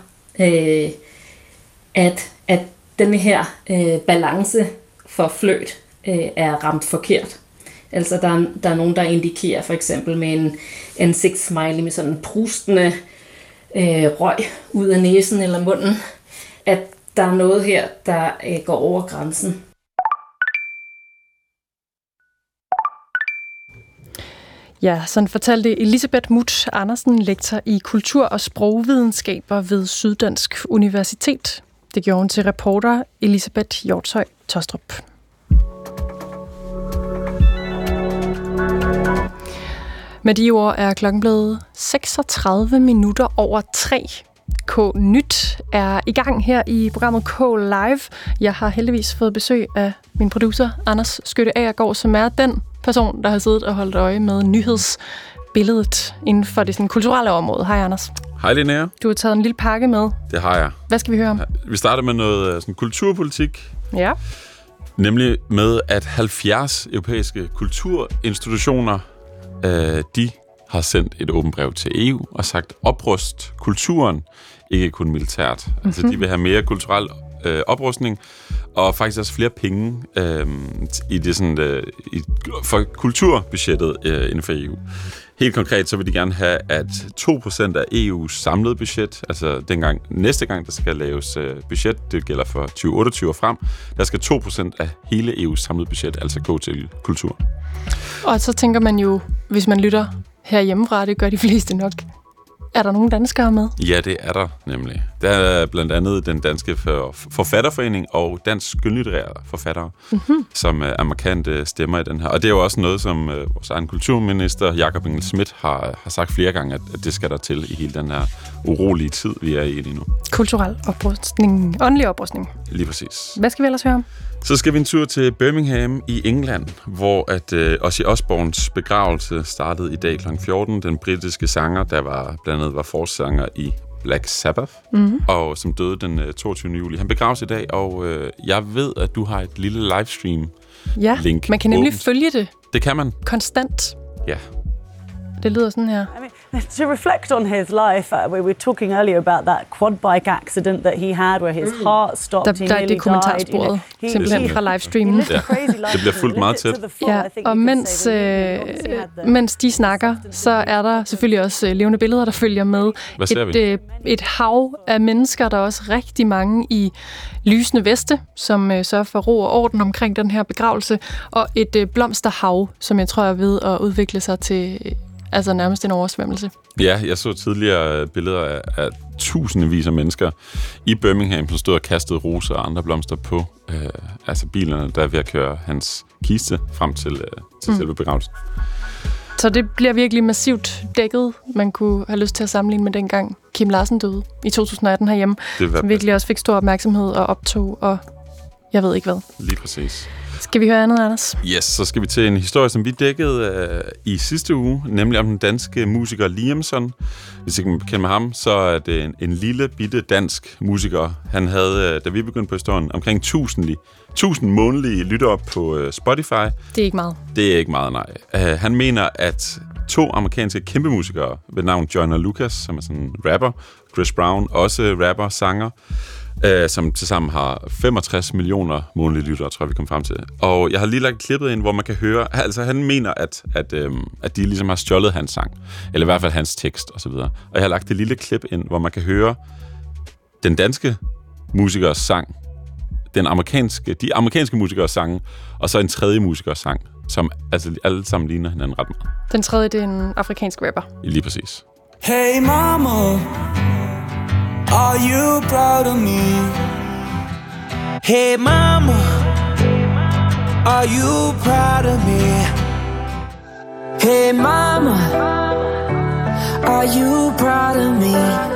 at denne her balance for flirt er ramt forkert. Altså der er nogen, der indikerer for eksempel med en ansigtssmiley med sådan en prustende røg ud af næsen eller munden, at der er noget her, der går over grænsen. Ja, sådan fortalte Elisabeth Muth Andersen, lektor i kultur- og sprogvidenskaber ved Syddansk Universitet. Det gjorde hun til reporter Elisabeth Hjortshøj Tostrup. Med de ord er klokken blevet 36 minutter over 3. K-Nyt er i gang her i programmet K Live. Jeg har heldigvis fået besøg af min producer, Anders Skytte Agergaard, som er den person, der har siddet og holdt øje med nyhedsbilledet inden for det sådan, kulturelle område. Hej, Anders. Hej, Linnea. Du har taget en lille pakke med. Det har jeg. Hvad skal vi høre om? Vi starter med noget sådan, kulturpolitik. Ja. Nemlig med, at 70 europæiske kulturinstitutioner, de har sendt et åbent brev til EU og sagt, oprust kulturen, ikke kun militært. Altså, de vil have mere kulturel oprustning, og faktisk også flere penge i det sådan, for kulturbudgettet inden for EU. Helt konkret så vil de gerne have, at 2% af EU's samlede budget, altså næste gang, der skal laves budget, det gælder for 2028 og frem, der skal 2% af hele EU's samlede budget altså gå til kultur. Og så tænker man jo, hvis man lytter herhjemmefra, det gør de fleste nok. Er der nogen danskere med? Ja, det er der nemlig. Der er blandt andet den danske forfatterforening og dansk skønlitterære forfattere, som er markante stemmer i den her. Og det er jo også noget, som vores egen kulturminister, Jakob Engel-Schmidt, har sagt flere gange, at det skal der til i hele den her urolige tid, vi er i lige nu. Kulturel oprustning, åndelig oprustning. Lige præcis. Hvad skal vi ellers høre om? Så skal vi en tur til Birmingham i England, hvor at Ozzy Osbournes begravelse startede i dag kl. 14. Den britiske sanger, der blandt andet var forsanger i Black Sabbath, og som døde den 22. juli. Han begraves i dag, og jeg ved, at du har et lille livestream-link. Ja, man kan nemlig følge det. Det kan man. Konstant. Ja. Det lyder sådan her. To reflect on his life, we were talking earlier about that quad bike accident that he had, where his heart stopped. Der er det kommentarsporet, simpelthen fra livestreamen. Ja. Det bliver fuldt meget tæt. Ja, og mens de snakker, så er der selvfølgelig også levende billeder, der følger med. Hvad ser vi? Et hav af mennesker, der er også rigtig mange i lysende veste, som sørger for ro og orden omkring den her begravelse, og et blomsterhav, som jeg tror er ved at udvikle sig til altså nærmest en oversvømmelse. Ja, jeg så tidligere billeder af tusindvis af mennesker i Birmingham, som stod og kastede roser og andre blomster på bilerne, der er ved at køre hans kiste frem til selve begravelsen. Så det bliver virkelig massivt dækket. Man kunne have lyst til at sammenligne med dengang Kim Larsen døde i 2018 herhjemme, som virkelig også fik stor opmærksomhed og optog, og jeg ved ikke hvad. Lige præcis. Skal vi høre andet, Anders? Yes, så skal vi til en historie, som vi dækkede i sidste uge, nemlig om den danske musiker Liamson. Hvis I kan kende med ham, så er det en lille, bitte dansk musiker. Han havde, da vi begyndte på historien, omkring 1000 månedlige lyttere på Spotify. Det er ikke meget. Det er ikke meget, nej. Han mener, at 2 amerikanske kæmpe musikere ved navn Joyner Lucas, som er sådan en rapper, Chris Brown, også rapper, sanger, som tilsammen har 65 millioner månedlige lyttere, tror jeg, vi kom frem til. Og jeg har lige lagt klippet ind, hvor man kan høre, altså han mener, at de ligesom har stjålet hans sang, eller i hvert fald hans tekst osv. Og jeg har lagt det lille klip ind, hvor man kan høre den danske musikers sang, de amerikanske musikers sange, og så en tredje musikers sang, som altså alle sammen ligner hinanden ret meget. Den tredje, det er en afrikansk rapper. Lige præcis. Hey mama, are you proud of me? Hey mama, are you proud of me? Hey mama, are you proud of me?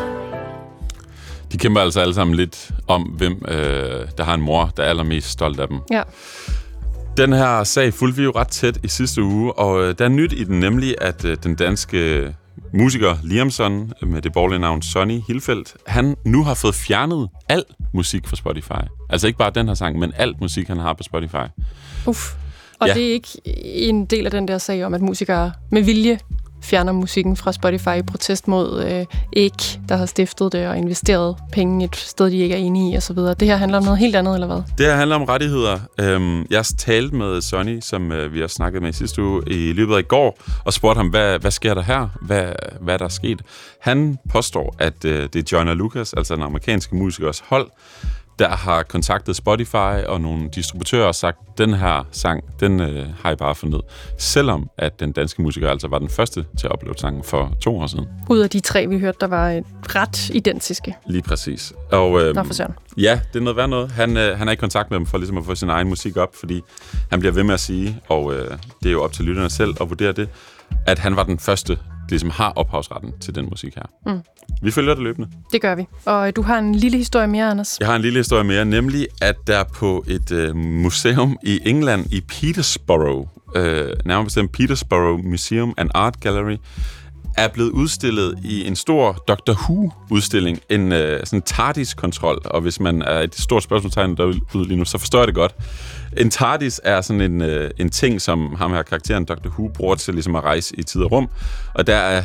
De kæmper altså alle sammen lidt om, hvem der har en mor, der er allermest stolt af dem. Ja. Den her sag fulgte vi jo ret tæt i sidste uge, og der er nyt i den nemlig, at den danske musiker Liamson med det borgerlige navn Sonny Hilfeldt, han nu har fået fjernet al musik fra Spotify. Altså ikke bare den her sang, men alt musik, han har på Spotify. Og det er ikke en del af den der sag om, at musikere med vilje fjerner musikken fra Spotify i protest mod ikke, der har stiftet det og investeret penge et sted, de ikke er enige i osv. Det her handler om noget helt andet, eller hvad? Det her handler om rettigheder. Jeg talte med Sonny, som vi har snakket med i sidste uge, i løbet af i går, og spurgte ham, hvad sker der her? Hvad der er sket? Han påstår, at det er Joyner Lucas, altså den amerikanske musikers hold, der har kontaktet Spotify og nogle distributører og sagt, den her sang, den har I bare fundet. Selvom at den danske musiker altså var den første til at uploade sangen for 2 år siden. Ud af de 3, vi hørte, der var ret identiske. Lige præcis. Og, for søren. Ja, det er noget værd noget. Han er i kontakt med dem for ligesom at få sin egen musik op, fordi han bliver ved med at sige, og det er jo op til lytterne selv at vurdere det, at han var den første, der ligesom har ophavsretten til den musik her. Vi følger det løbende. Det gør vi. Og du har en lille historie mere, Anders. Jeg har en lille historie mere, nemlig at der på et museum i England, i Peterborough, nærmere bestemt Peterborough Museum and Art Gallery, er blevet udstillet i en stor Doctor Who-udstilling, en sådan TARDIS-kontrol, og hvis man er et stort spørgsmålstegn derude lige nu, så forstår jeg det godt. En TARDIS er sådan en ting, som ham her karakteren Doctor Who bruger til ligesom at rejse i tid og rum, og der er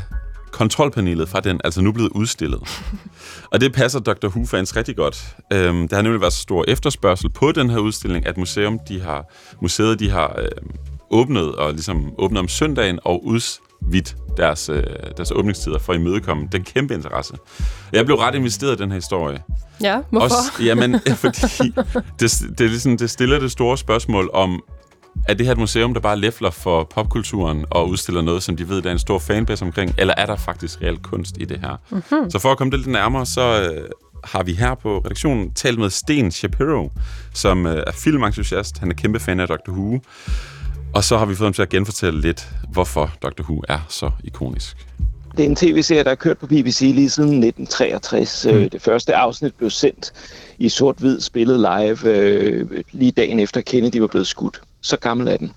kontrolpanelet fra den altså nu blevet udstillet. Og det passer Dr. Who-fans rigtig godt. Der har nemlig været så stor efterspørgsel på den her udstilling, at museet har åbnet og ligesom åbnet om søndagen og udsvidt deres åbningstider for at imødekomme den kæmpe interesse. Jeg blev ret investeret i den her historie. Ja, hvorfor? Jamen, fordi det stiller det store spørgsmål om, er det her et museum, der bare læfler for popkulturen og udstiller noget, som de ved, der er en stor fanbase omkring, eller er der faktisk reel kunst i det her? Mm-hmm. Så for at komme det lidt nærmere, så har vi her på redaktionen talt med Sten Shapiro, som er filmentusiast. Han er kæmpe fan af Dr. Who. Og så har vi fået ham til at genfortælle lidt, hvorfor Dr. Who er så ikonisk. Det er en tv-serie, der er kørt på BBC lige siden 1963. Det første afsnit blev sendt i sort-hvid, spillet live lige dagen efter Kennedy var blevet skudt. Så gammel er den.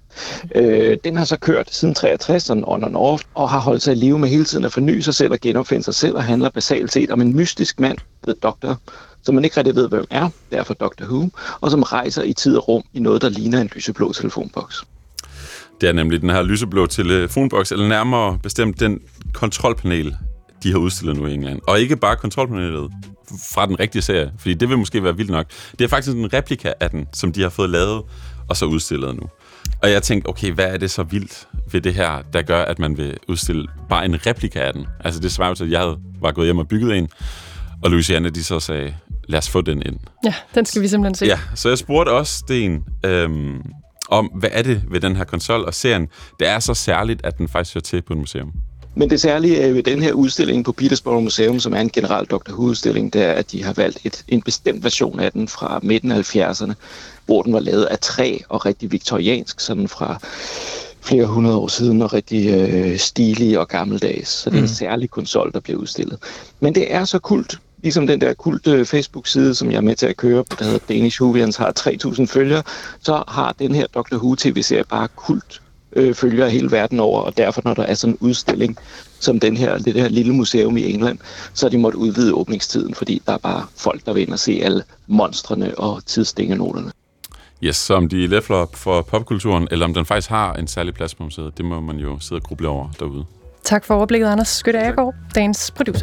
Den har så kørt siden 63, on and off, og har holdt sig i live med hele tiden at forny sig selv og genopfinde sig selv, og handler basalt set om en mystisk mand, ved Doktor, som man ikke rigtig ved, hvem er, derfor Dr. Who, og som rejser i tid og rum i noget, der ligner en lyseblå telefonboks. Det er nemlig den her lyseblå telefonboks, eller nærmere bestemt den kontrolpanel, de har udstillet nu i England. Og ikke bare kontrolpanelet fra den rigtige serie, fordi det vil måske være vildt nok. Det er faktisk en replika af den, som de har fået lavet og så udstillet nu. Og jeg tænkte, okay, hvad er det så vildt ved det her, der gør, at man vil udstille bare en replika af den? Altså det svarer til, at jeg var gået hjem og bygget en, og Louisiana, de så sagde, lad os få den ind. Ja, den skal vi simpelthen se. Ja, så jeg spurgte også Sten om, hvad er det ved den her konsol og serien? Det er så særligt, at den faktisk hører til på et museum. Men det særlige ved den her udstilling på Peterborough Museum, som er en general Dr. Who-udstilling, det er, at de har valgt en bestemt version af den fra midten af 70'erne, hvor den var lavet af træ og rigtig viktoriansk, sådan fra flere hundrede år siden, og rigtig stilig og gammeldags. Så det er en særlig konsol, der bliver udstillet. Men det er så kult, ligesom den der kult Facebook-side, som jeg er med til at køre på, der hedder Danish Whovians, har 3.000 følgere, så har den her Dr. Who-tv-serie bare kult følgere hele verden over, og derfor, når der er sådan en udstilling som det her lille museum i England, så har de måttet udvide åbningstiden, fordi der er bare folk, der vil ind og se alle monstrene og tidsdingenoterne. Yes, så om de læfler for popkulturen, eller om den faktisk har en særlig plads på museet, det må man jo sidde og gruble over derude. Tak for overblikket, Anders Skytte-Agergaard, dagens producer.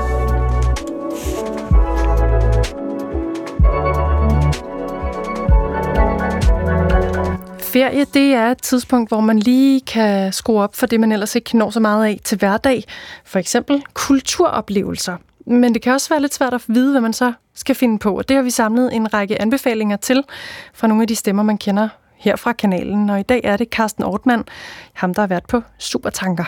Ferie, det er et tidspunkt, hvor man lige kan skrue op for det, man ellers ikke når så meget af til hverdag. For eksempel kulturoplevelser. Men det kan også være lidt svært at vide, hvad man så skal finde på. Og det har vi samlet en række anbefalinger til fra nogle af de stemmer, man kender her fra kanalen. Og i dag er det Carsten Ortmann, ham der har været på Supertanker.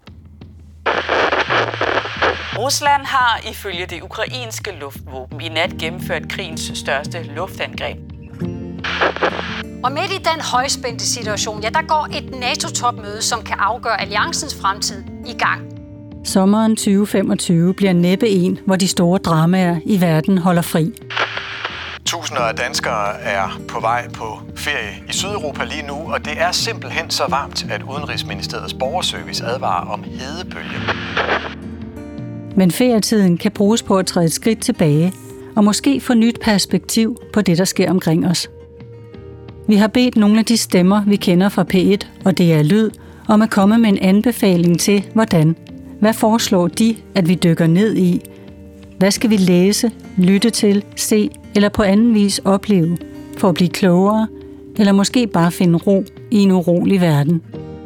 Rusland har ifølge det ukrainske luftvåben i nat gennemført krigens største luftangreb. Og midt i den højspændte situation, ja, der går et NATO-topmøde, som kan afgøre alliancens fremtid, i gang. Sommeren 2025 bliver næppe en, hvor de store dramaer i verden holder fri. Tusinder af danskere er på vej på ferie i Sydeuropa lige nu, og det er simpelthen så varmt, at Udenrigsministeriets borgerservice advarer om hedebølge. Men ferietiden kan bruges på at træde et skridt tilbage, og måske få nyt perspektiv på det, der sker omkring os. Vi har bedt nogle af de stemmer, vi kender fra P1 og DR Lyd, om at komme med en anbefaling til, hvordan. Hvad foreslår de, at vi dykker ned i? Hvad skal vi læse, lytte til, se eller på anden vis opleve for at blive klogere, eller måske bare finde ro i en urolig verden?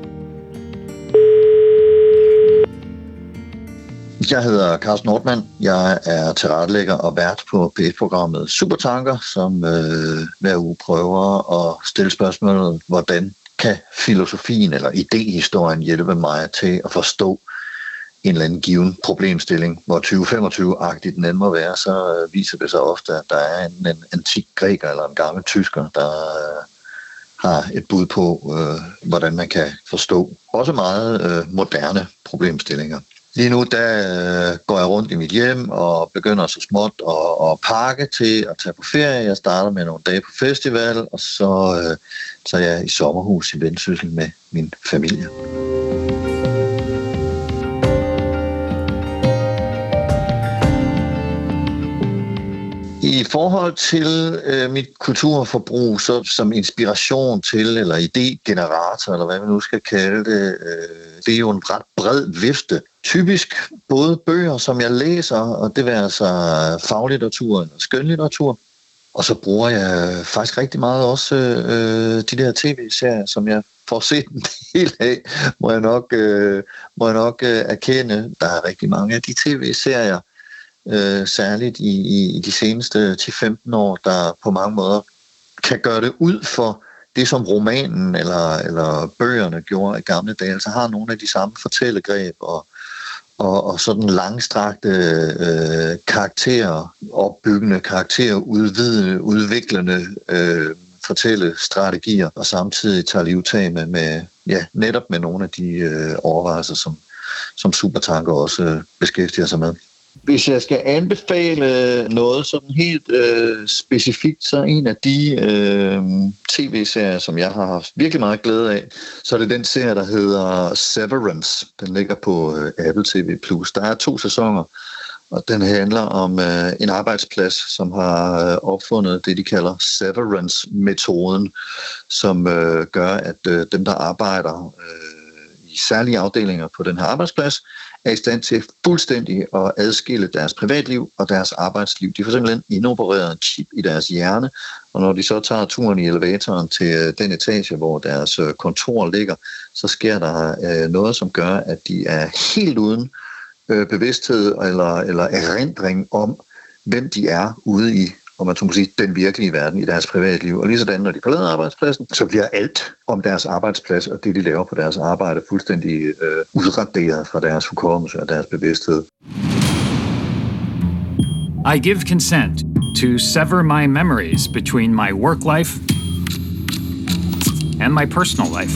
Jeg hedder Carsten Ortmann. Jeg er tilrettelægger og vært på P1-programmet Supertanker, som hver uge prøver at stille spørgsmålet, hvordan kan filosofien eller idéhistorien hjælpe mig til at forstå en eller anden given problemstilling, hvor 2025-agtigt den end må være, så viser det sig ofte, at der er en antik græker eller en gammel tysker, der har et bud på, hvordan man kan forstå også meget moderne problemstillinger. Lige nu der går jeg rundt i mit hjem og begynder så småt at pakke til at tage på ferie. Jeg starter med nogle dage på festival, og så er jeg i sommerhus i Vendsyssel med min familie. I forhold til mit kulturforbrug, så som inspiration til, eller idégenerator, eller hvad man nu skal kalde det, det er jo en ret bred vifte typisk både bøger, som jeg læser, og det vil altså faglitteratur eller skønlitteratur. Og så bruger jeg faktisk rigtig meget også de der tv-serier, som jeg får set en del af, må jeg nok erkende. Der er rigtig mange af de tv-serier, særligt i de seneste 10-15 år, der på mange måder kan gøre det ud for det, som romanen eller bøgerne gjorde i gamle dage. Altså har nogle af de samme fortællegreb og sådan langstrakte karakterer, opbyggende karakterer, udviklende fortællestrategier, og samtidig tager livtag med netop med nogle af de overvejelser, som Supertanker også beskæftiger sig med. Hvis jeg skal anbefale noget sådan helt specifikt, så en af de tv-serier, som jeg har haft virkelig meget glæde af, så er det den serie, der hedder Severance. Den ligger på Apple TV+. Der er 2 sæsoner, og den handler om en arbejdsplads, som har opfundet det, de kalder Severance-metoden, som gør, at dem, der arbejder i særlige afdelinger på den her arbejdsplads, er i stand til fuldstændig at adskille deres privatliv og deres arbejdsliv. De får simpelthen indopereret en chip i deres hjerne, og når de så tager turen i elevatoren til den etage, hvor deres kontor ligger, så sker der noget, som gør, at de er helt uden bevidsthed eller erindring om, hvem de er ude i, om man så må sige, den virkelige verden i deres privatliv. Og lige sådan, når de forlader arbejdspladsen, så bliver alt om deres arbejdsplads og det, de laver på deres arbejde, fuldstændig udraderet fra deres hukommelse og deres bevidsthed. I give consent to sever my memories between my work life and my personal life.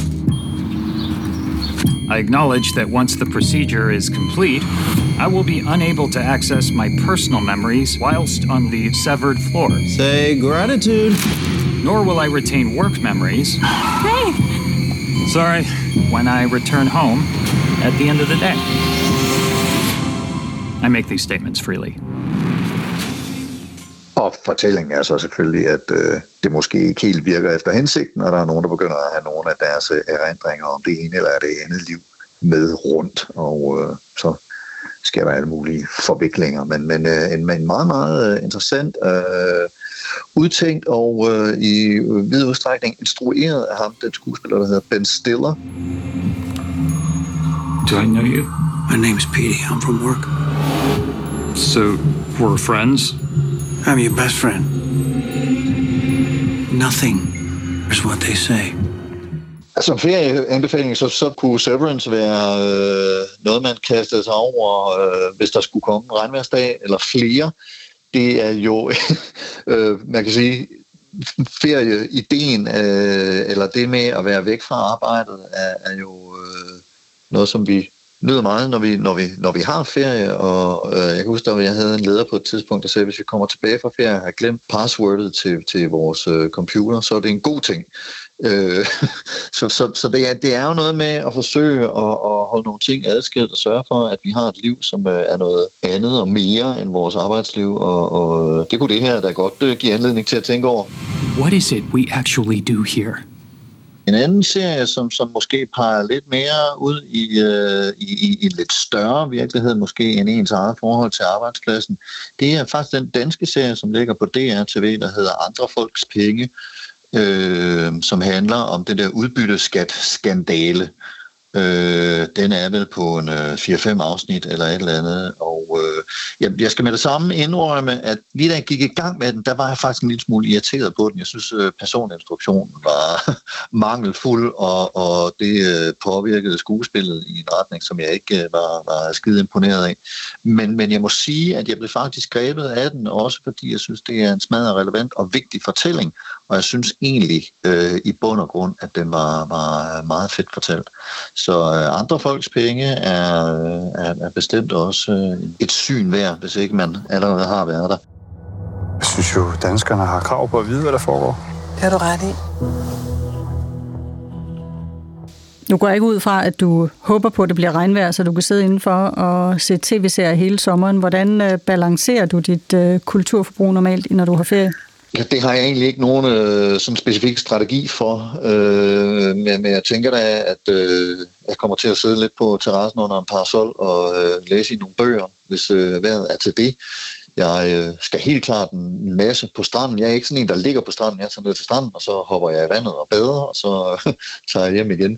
I acknowledge that once the procedure is complete, I will be unable to access my personal memories whilst on the severed floor. Say gratitude. Nor will I retain work memories. Hey! Sorry, when I return home at the end of the day. I make these statements freely. Og fortællingen er så selvfølgelig, at det måske ikke helt virker efter hensigten, og der er nogen, der begynder at have nogle af deres erindringer om det ene eller det andet liv med rundt, og så sker der alle mulige forviklinger. Men en meget, meget interessant, udtænkt og i vid udstrækning instrueret af ham, den skuespiller, der hedder Ben Stiller. Do I know you? My name's Petey. I'm from work. So, we're friends? I'm your best friend. Nothing is what they say. Som ferieanbefaling, så kunne Severance være noget, man kastede sig over, hvis der skulle komme en regnværsdag eller flere. Det er jo, man kan sige, ferieideen, eller det med at være væk fra arbejdet, er jo noget, som vi nyder meget, når vi har ferie, og jeg kan huske, at jeg havde en leder på et tidspunkt, der sagde, at hvis vi kommer tilbage fra ferie og har glemt passwordet til vores computer, så er det en god ting. Så det er jo noget med at forsøge at holde nogle ting adskilt og sørge for, at vi har et liv, som er noget andet og mere end vores arbejdsliv, og det kunne det her da godt give anledning til at tænke over. What is it we actually do here? En anden serie, som måske peger lidt mere ud i en lidt større virkelighed, måske end ens eget forhold til arbejdspladsen, det er faktisk den danske serie, som ligger på DR-TV, der hedder Andre Folks Penge, som handler om det der udbytteskat-skandale. Den er vel på en 4-5 afsnit eller et eller andet, og jeg skal med det samme indrømme, at lige da jeg gik i gang med den, der var jeg faktisk en lille smule irriteret på den. Jeg synes, personinstruktionen var mangelfuld, og det påvirkede skuespillet i en retning, som jeg ikke var skide imponeret af. Men jeg må sige, at jeg blev faktisk grebet af den, også fordi jeg synes, det er en smadret relevant og vigtig fortælling, og jeg synes egentlig i bund og grund, at den var meget fedt fortalt. Så Andre Folks Penge er bestemt også et syn værd, hvis ikke man allerede har været der. Jeg synes jo, danskerne har krav på at vide, hvad der foregår. Det har du ret i. Nu går jeg ikke ud fra, at du håber på, at det bliver regnvejr, så du kan sidde indenfor og se tv-serier hele sommeren. Hvordan balancerer du dit kulturforbrug normalt, når du har ferie? Ja, det har jeg egentlig ikke nogen sådan specifik strategi for, men jeg tænker da, at jeg kommer til at sidde lidt på terrassen under en parasol og læse i nogle bøger, hvis vejret er til det. Jeg skal helt klart en masse på stranden. Jeg er ikke sådan en, der ligger på stranden. Jeg tager ned til stranden, og så hopper jeg i vandet og bader, og så tager jeg hjem igen.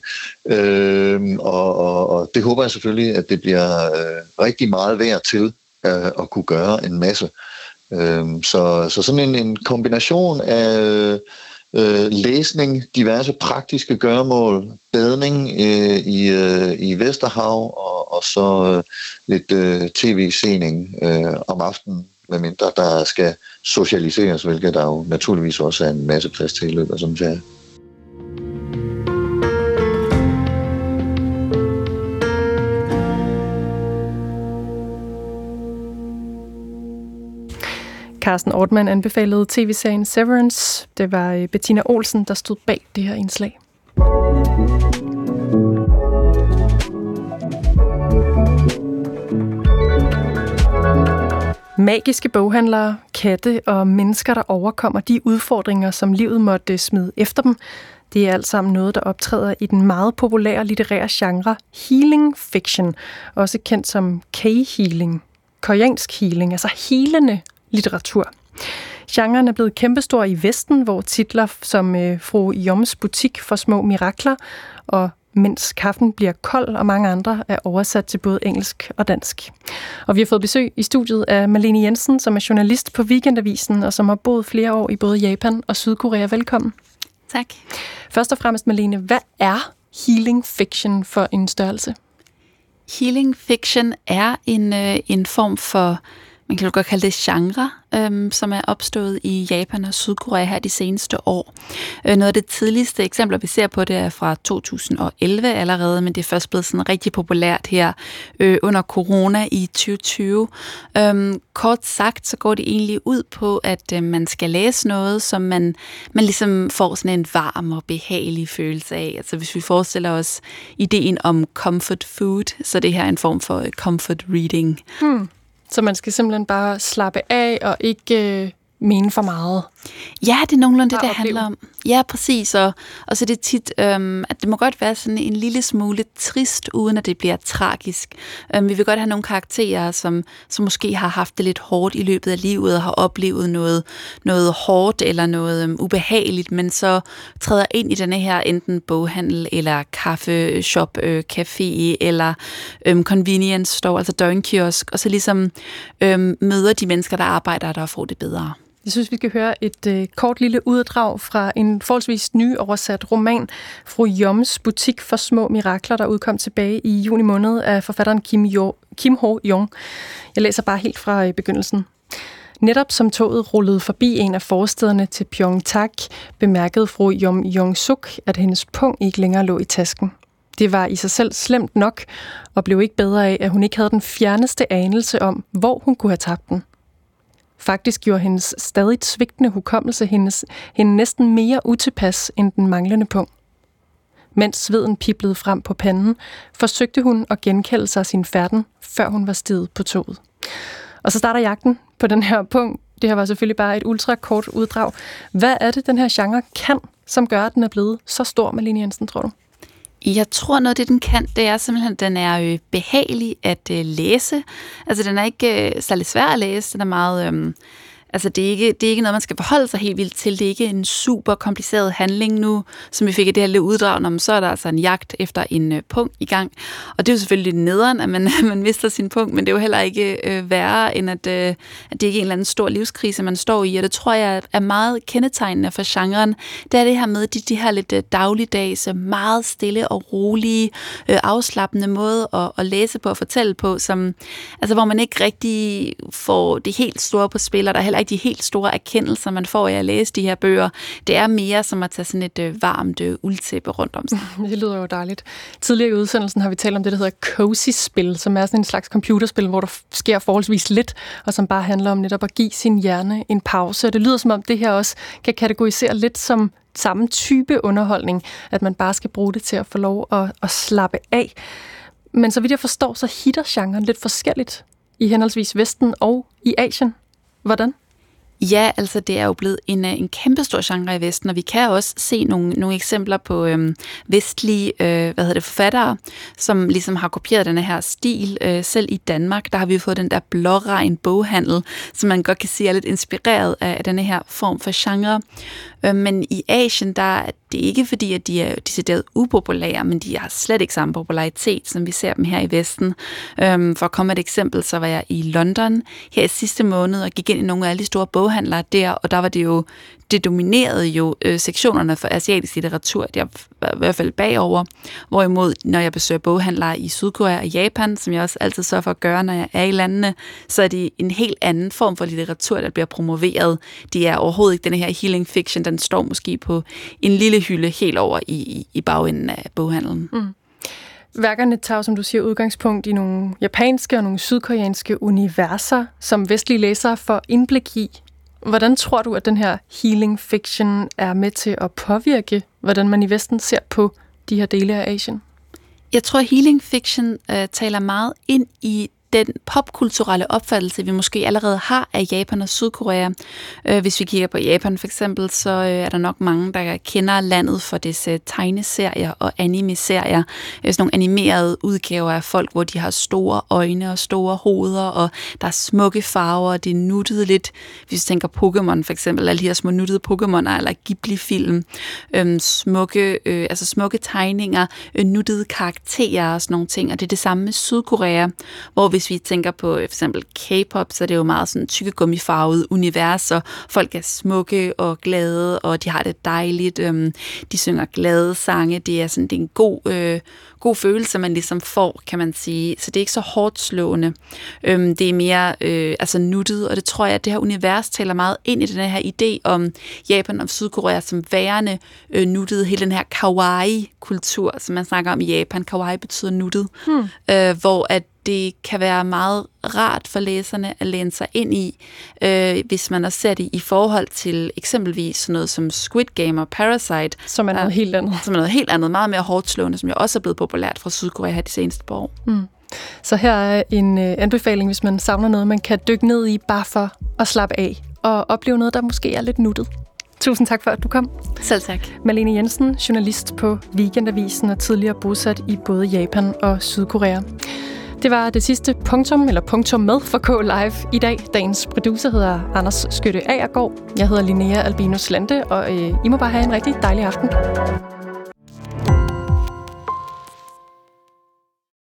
Og det håber jeg selvfølgelig, at det bliver rigtig meget værd til at kunne gøre en masse. Så sådan en kombination af læsning, diverse praktiske gøremål, badning i Vesterhav og så lidt tv-sening om aftenen, medmindre der skal socialiseres, hvilket der jo naturligvis også er en masse plads til i løbet af sådan en ferie. Carsten Ortmann anbefalede tv-serien Severance. Det var Bettina Olsen, der stod bag det her indslag. Magiske boghandlere, katte og mennesker, der overkommer de udfordringer, som livet måtte smide efter dem. Det er alt sammen noget, der optræder i den meget populære litterære genre healing fiction, også kendt som K-healing, koreansk healing, altså healende litteratur. Genren er blevet kæmpestor i Vesten, hvor titler som Fru Joms butik for små mirakler og Mens kaffen bliver kold og mange andre er oversat til både engelsk og dansk. Og vi har fået besøg i studiet af Malene Jensen, som er journalist på Weekendavisen og som har boet flere år i både Japan og Sydkorea. Velkommen. Tak. Først og fremmest, Malene, hvad er healing fiction for en størrelse? Healing fiction er en form for, man kan jo godt kalde det genre, som er opstået i Japan og Sydkorea her de seneste år. Noget af det tidligste eksempler, vi ser på, det er fra 2011 allerede, men det er først blevet sådan rigtig populært her under corona i 2020. Kort sagt, så går det egentlig ud på, at man skal læse noget, som man ligesom får sådan en varm og behagelig følelse af. Altså hvis vi forestiller os ideen om comfort food, så det her er en form for comfort reading. Så man skal simpelthen bare slappe af og ikke mene for meget. Ja, det er nogenlunde det handler om. Ja, præcis. Og så er det tit, at det må godt være sådan en lille smule trist, uden at det bliver tragisk. Vi vil godt have nogle karakterer, som måske har haft det lidt hårdt i løbet af livet, og har oplevet noget hårdt eller noget ubehageligt, men så træder ind i denne her enten boghandel, eller kaffeshop, café, eller convenience store, altså døgnkiosk, og så ligesom møder de mennesker, der arbejder der og får det bedre. Jeg synes, vi skal høre et kort lille uddrag fra en forholdsvis nyoversat roman, Fru Joms butik for små mirakler, der udkom tilbage i juni måned af forfatteren Kim Ho-Jong. Jeg læser bare helt fra begyndelsen. Netop som toget rullede forbi en af forstederne til Pyeongtaek, bemærkede fru Yom Jong-suk, at hendes pung ikke længere lå i tasken. Det var i sig selv slemt nok, og blev ikke bedre af, at hun ikke havde den fjerneste anelse om, hvor hun kunne have tabt den. Faktisk gjorde hendes stadig svigtende hukommelse hende næsten mere utilpas end den manglende pung. Mens sveden piblede frem på panden, forsøgte hun at genkalde sig sin færden, før hun var steget på toget. Og så starter jagten på den her pung. Det her var selvfølgelig bare et ultrakort uddrag. Hvad er det, den her genre kan, som gør, at den er blevet så stor, Malene Jensen, tror du? Jeg tror, noget af det, den kan, det er simpelthen, at den er behagelig at læse. Altså, den er ikke særlig svær at læse. Den er meget... Altså, det er ikke noget, man skal forholde sig helt vildt til. Det er ikke en super kompliceret handling nu, som vi fik i det her lille uddrag om. Så er der altså en jagt efter en punkt i gang. Og det er jo selvfølgelig nederen, at man mister sin punkt, men det er jo heller ikke værre, end at det ikke er en eller anden stor livskrise, man står i. Og det tror jeg er meget kendetegnende for genren. Det er det her med de her lidt dagligdags, meget stille og rolige, afslappende måde at læse på og fortælle på, som, altså, hvor man ikke rigtig får det helt store på spil, og der er heller ikke de helt store erkendelser, man får af at læse de her bøger. Det er mere som at tage sådan et varmt uldtæppe rundt om sig. Det lyder jo dejligt. Tidligere i udsendelsen har vi talt om det, der hedder cozy-spil, som er sådan en slags computerspil, hvor der sker forholdsvis lidt, og som bare handler om netop at give sin hjerne en pause. Og det lyder som om, det her også kan kategorisere lidt som samme type underholdning, at man bare skal bruge det til at få lov at slappe af. Men så vidt jeg forstår, så hitter genren lidt forskelligt i henholdsvis Vesten og i Asien. Hvordan? Ja, altså det er jo blevet en kæmpestor genre i Vesten, og vi kan også se nogle eksempler på vestlige forfattere, som ligesom har kopieret den her stil. Selv i Danmark, der har vi fået den der blåregn boghandel, som man godt kan sige er lidt inspireret af denne her form for genre. Men i Asien, der er det ikke fordi, at de er decideret upopulære, men de har slet ikke samme popularitet, som vi ser dem her i Vesten. For at komme med et eksempel, så var jeg i London her i sidste måned og gik ind i nogle af alle de store boghandlere der, og der var det dominerede jo sektionerne for asiatisk litteratur. Det er i hvert fald bagover. Hvorimod, når jeg besøger boghandlere i Sydkorea og Japan, som jeg også altid sørger for at gøre, når jeg er i landene, så er det en helt anden form for litteratur, der bliver promoveret. Det er overhovedet ikke den her healing fiction, den står måske på en lille hylde helt over i bagenden af boghandlen. Mm. Værkerne tager, som du siger, udgangspunkt i nogle japanske og nogle sydkoreanske universer, som vestlige læsere får indblik i. Hvordan tror du, at den her healing fiction er med til at påvirke, hvordan man i Vesten ser på de her dele af Asien? Jeg tror, at healing fiction taler meget ind i den popkulturelle opfattelse, vi måske allerede har af Japan og Sydkorea. Hvis vi kigger på Japan for eksempel, så er der nok mange, der kender landet for dets tegneserier og anime-serier. Sådan nogle animerede udgaver af folk, hvor de har store øjne og store hoveder, og der er smukke farver, og det er nuttet lidt. Hvis vi tænker Pokémon for eksempel, alle de her små nuttede Pokémoner eller Ghibli-film. Smukke tegninger, nuttede karakterer og sådan nogle ting. Og det er det samme med Sydkorea, hvor hvis vi tænker på for eksempel K-pop, så er det jo meget sådan tykkegummifarvet univers, og folk er smukke og glade, og de har det dejligt. De synger glade sange. Det er en god følelse, man ligesom får, kan man sige. Så det er ikke så hårdt slående. Det er mere nuttet, og det tror jeg, at det her univers taler meget ind i den her idé om Japan og Sydkorea som værende nuttet. Hele den her kawaii-kultur, som man snakker om i Japan. Kawaii betyder nuttet. Hvor at det kan være meget rart for læserne at læne sig ind i, hvis man også ser det i forhold til eksempelvis sådan noget som Squid Game og Parasite. Som er noget helt andet. Som er noget helt andet, meget mere hårdtslående, som jo også er blevet populært fra Sydkorea her de seneste par år. Mm. Så her er en anbefaling, hvis man savner noget, man kan dykke ned i, bare for at slappe af og opleve noget, der måske er lidt nuttet. Tusind tak for, at du kom. Selv tak. Malene Jensen, journalist på Weekendavisen og tidligere bosat i både Japan og Sydkorea. Det var det sidste punktum med for K Live i dag. Dagens producer hedder Anders Skytte Agergaard. Jeg hedder Linnea Albinus Lande, og I må bare have en rigtig dejlig aften.